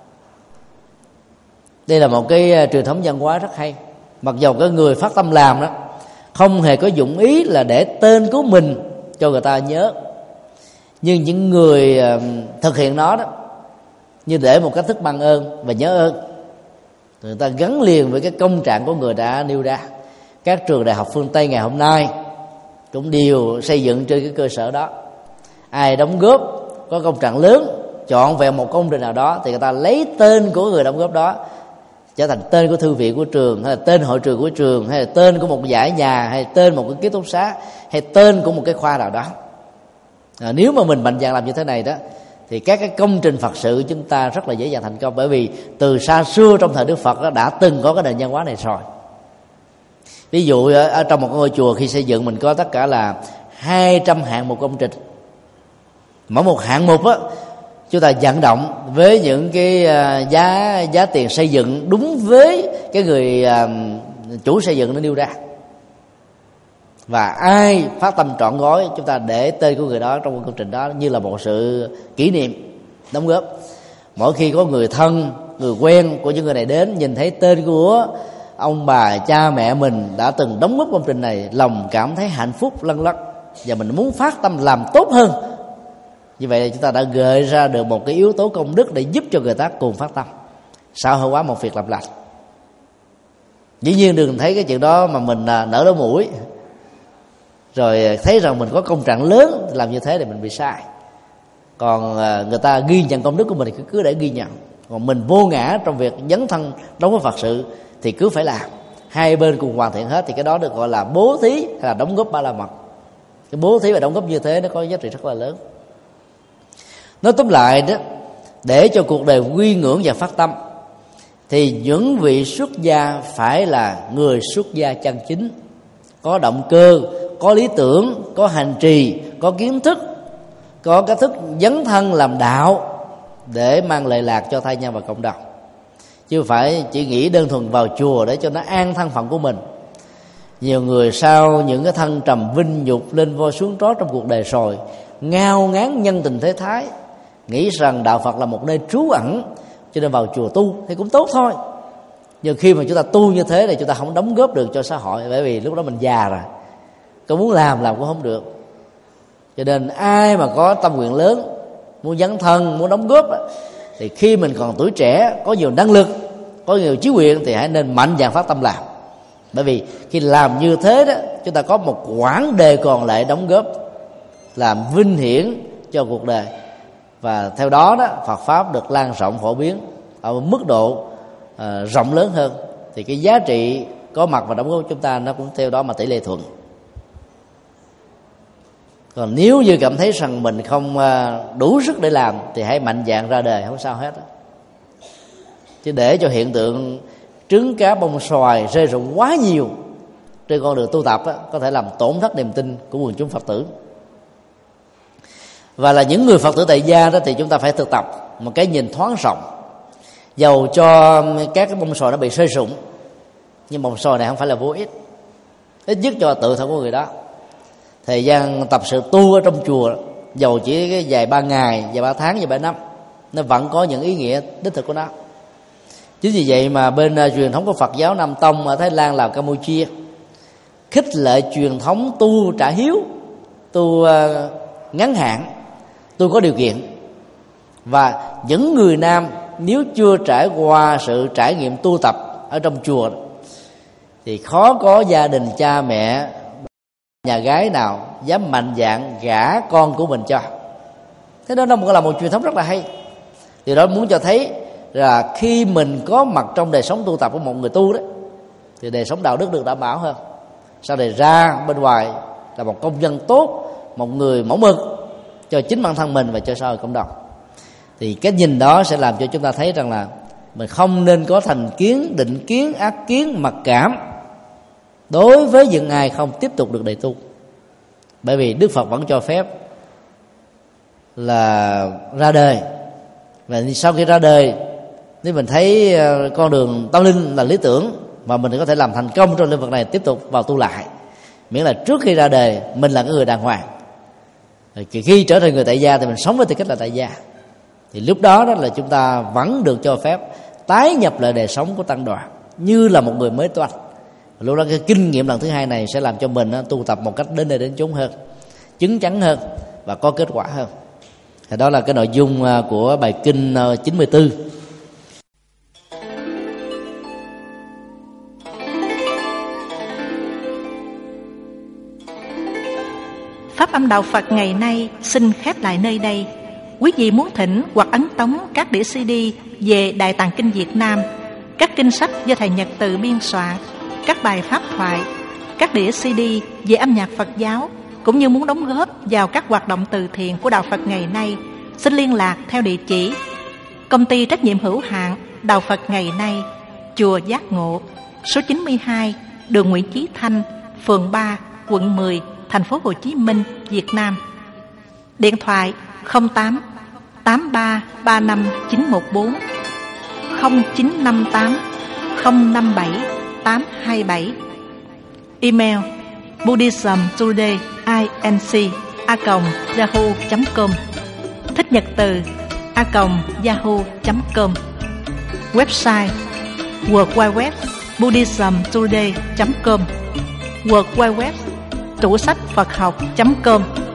Đây là một cái truyền thống văn hóa rất hay. Mặc dù cái người phát tâm làm đó không hề có dụng ý là để tên của mình cho người ta nhớ, nhưng những người thực hiện nó đó như để một cách thức ban ơn và nhớ ơn, người ta gắn liền với cái công trạng của người đã nêu ra. Các trường đại học phương Tây ngày hôm nay cũng đều xây dựng trên cái cơ sở đó. Ai đóng góp có công trạng lớn, chọn vẹn một công trình nào đó, thì người ta lấy tên của người đóng góp đó trở thành tên của thư viện của trường, hay là tên hội trường của trường, hay là tên của một dãy nhà, hay là tên một cái ký túc xá, hay tên của một cái khoa nào đó. À, nếu mà mình mạnh dạn làm như thế này đó thì các cái công trình Phật sự chúng ta rất là dễ dàng thành công, bởi vì từ xa xưa trong thời Đức Phật đó, đã từng có cái nền văn hóa này rồi. Ví dụ ở trong một ngôi chùa khi xây dựng mình có tất cả là hai trăm hạng mục công trình. Mỗi một hạng mục á chúng ta vận động với những cái giá giá tiền xây dựng đúng với cái người chủ xây dựng nó nêu ra, và ai phát tâm trọn gói chúng ta để tên của người đó trong công trình đó như là một sự kỷ niệm đóng góp. Mỗi khi có người thân, người quen của những người này đến, nhìn thấy tên của ông bà cha mẹ mình đã từng đóng góp công trình này, lòng cảm thấy hạnh phúc lân lắc và mình muốn phát tâm làm tốt hơn. Như vậy là chúng ta đã gợi ra được một cái yếu tố công đức để giúp cho người ta cùng phát tâm, xã hội hóa một việc làm lành. Dĩ nhiên đừng thấy cái chuyện đó mà mình nở lỗ mũi rồi thấy rằng mình có công trạng lớn, làm như thế thì mình bị sai. Còn người ta ghi nhận công đức của mình thì cứ để ghi nhận, còn mình vô ngã trong việc dấn thân đóng góp Phật sự thì cứ phải làm. Hai bên cùng hoàn thiện hết thì cái đó được gọi là bố thí hay là đóng góp ba la mật. Cái bố thí và đóng góp như thế nó có giá trị rất là lớn. Nói tóm lại đó, để cho cuộc đời quy ngưỡng và phát tâm thì những vị xuất gia phải là người xuất gia chân chính, có động cơ, có lý tưởng, có hành trì, có kiến thức, có cách thức dấn thân làm đạo để mang lệ lạc cho thai nhân và cộng đồng, chứ không phải chỉ nghĩ đơn thuần vào chùa để cho nó an thân phận của mình. Nhiều người sau những cái thân trầm vinh nhục lên voi xuống trót trong cuộc đời rồi, ngao ngán nhân tình thế thái, nghĩ rằng đạo Phật là một nơi trú ẩn cho nên vào chùa tu thì cũng tốt thôi. Nhưng khi mà chúng ta tu như thế thì chúng ta không đóng góp được cho xã hội, bởi vì lúc đó mình già rồi, có muốn làm làm cũng không được. Cho nên ai mà có tâm nguyện lớn, muốn dấn thân, muốn đóng góp thì khi mình còn tuổi trẻ, có nhiều năng lực, có nhiều chí nguyện thì hãy nên mạnh dạn phát tâm làm. Bởi vì khi làm như thế đó, chúng ta có một quãng đời còn lại đóng góp, làm vinh hiển cho cuộc đời, và theo đó đó Phật pháp được lan rộng phổ biến ở mức độ uh, rộng lớn hơn, thì cái giá trị có mặt và đóng góp của chúng ta nó cũng theo đó mà tỷ lệ thuận. Còn nếu như cảm thấy rằng mình không uh, đủ sức để làm thì hãy mạnh dạn ra đời, không sao hết đó. Chứ để cho hiện tượng trứng cá bông xoài rơi rụng quá nhiều trên con đường tu tập đó, có thể làm tổn thất niềm tin của quần chúng Phật tử. Và là những người Phật tử tại gia đó thì chúng ta phải thực tập một cái nhìn thoáng rộng. Dầu cho các cái bông xoài nó bị rơi rụng, nhưng bông xoài này không phải là vô ích, ít nhất cho tự thân của người đó. Thời gian tập sự tu ở trong chùa, dầu chỉ cái vài ba ngày, vài ba tháng, vài ba năm, nó vẫn có những ý nghĩa đích thực của nó. Chính vì vậy mà bên uh, truyền thống của Phật giáo Nam Tông ở Thái Lan, Lào, Campuchia khích lệ truyền thống tu trả hiếu, tu uh, ngắn hạn, tu có điều kiện. Và những người nam nếu chưa trải qua sự trải nghiệm tu tập ở trong chùa thì khó có gia đình cha mẹ nhà gái nào dám mạnh dạn gả con của mình cho. Thế đó nó cũng là một truyền thống rất là hay. Điều đó muốn cho thấy là khi mình có mặt trong đời sống tu tập của một người tu đó, thì đời sống đạo đức được đảm bảo hơn. Sau này ra bên ngoài là một công dân tốt, một người mẫu mực cho chính bản thân mình và cho xã hội cộng đồng. Thì cái nhìn đó sẽ làm cho chúng ta thấy rằng là mình không nên có thành kiến, định kiến, ác kiến, mặc cảm đối với những ai không tiếp tục được đời tu. Bởi vì Đức Phật vẫn cho phép là ra đời, và sau khi ra đời, nếu mình thấy con đường tâm linh là lý tưởng và mình có thể làm thành công trong lĩnh vực này, tiếp tục vào tu lại, miễn là trước khi ra đời mình là cái người đàng hoàng. Thì khi trở thành người tại gia thì mình sống với tư cách là tại gia, thì lúc đó đó là chúng ta vẫn được cho phép tái nhập lại đời sống của tăng đoàn như là một người mới toanh. Lúc đó cái kinh nghiệm lần thứ hai này sẽ làm cho mình đó, tu tập một cách đến nơi đến chốn hơn, chứng chắn hơn và có kết quả hơn. Thì đó là cái nội dung của bài kinh chín mươi tư. Pháp âm Đạo Phật ngày nay xin khép lại nơi đây. Quý vị muốn thỉnh hoặc ấn tống các đĩa xê đê về Đại Tạng Kinh Việt Nam, các kinh sách do thầy Nhật Từ biên soạn, các bài pháp thoại, các đĩa xê đê về âm nhạc Phật giáo, cũng như muốn đóng góp vào các hoạt động từ thiện của Đạo Phật ngày nay, xin liên lạc theo địa chỉ Công ty trách nhiệm hữu hạn Đạo Phật ngày nay, Chùa Giác Ngộ, số chín mươi hai, đường Nguyễn Chí Thanh, phường ba, quận mười, thành phố Hồ Chí Minh, Việt Nam. Điện thoại không tám tám ba ba năm chín một bốn, không chín năm tám không năm bảy tám hai bảy. Email buddhismtoday inc a còng yahoo chấm com, thích nhật từ a còng yahoo chấm com. Website w w w buddhismtoday chấm com, w w w tủ sách Phật học chấm com.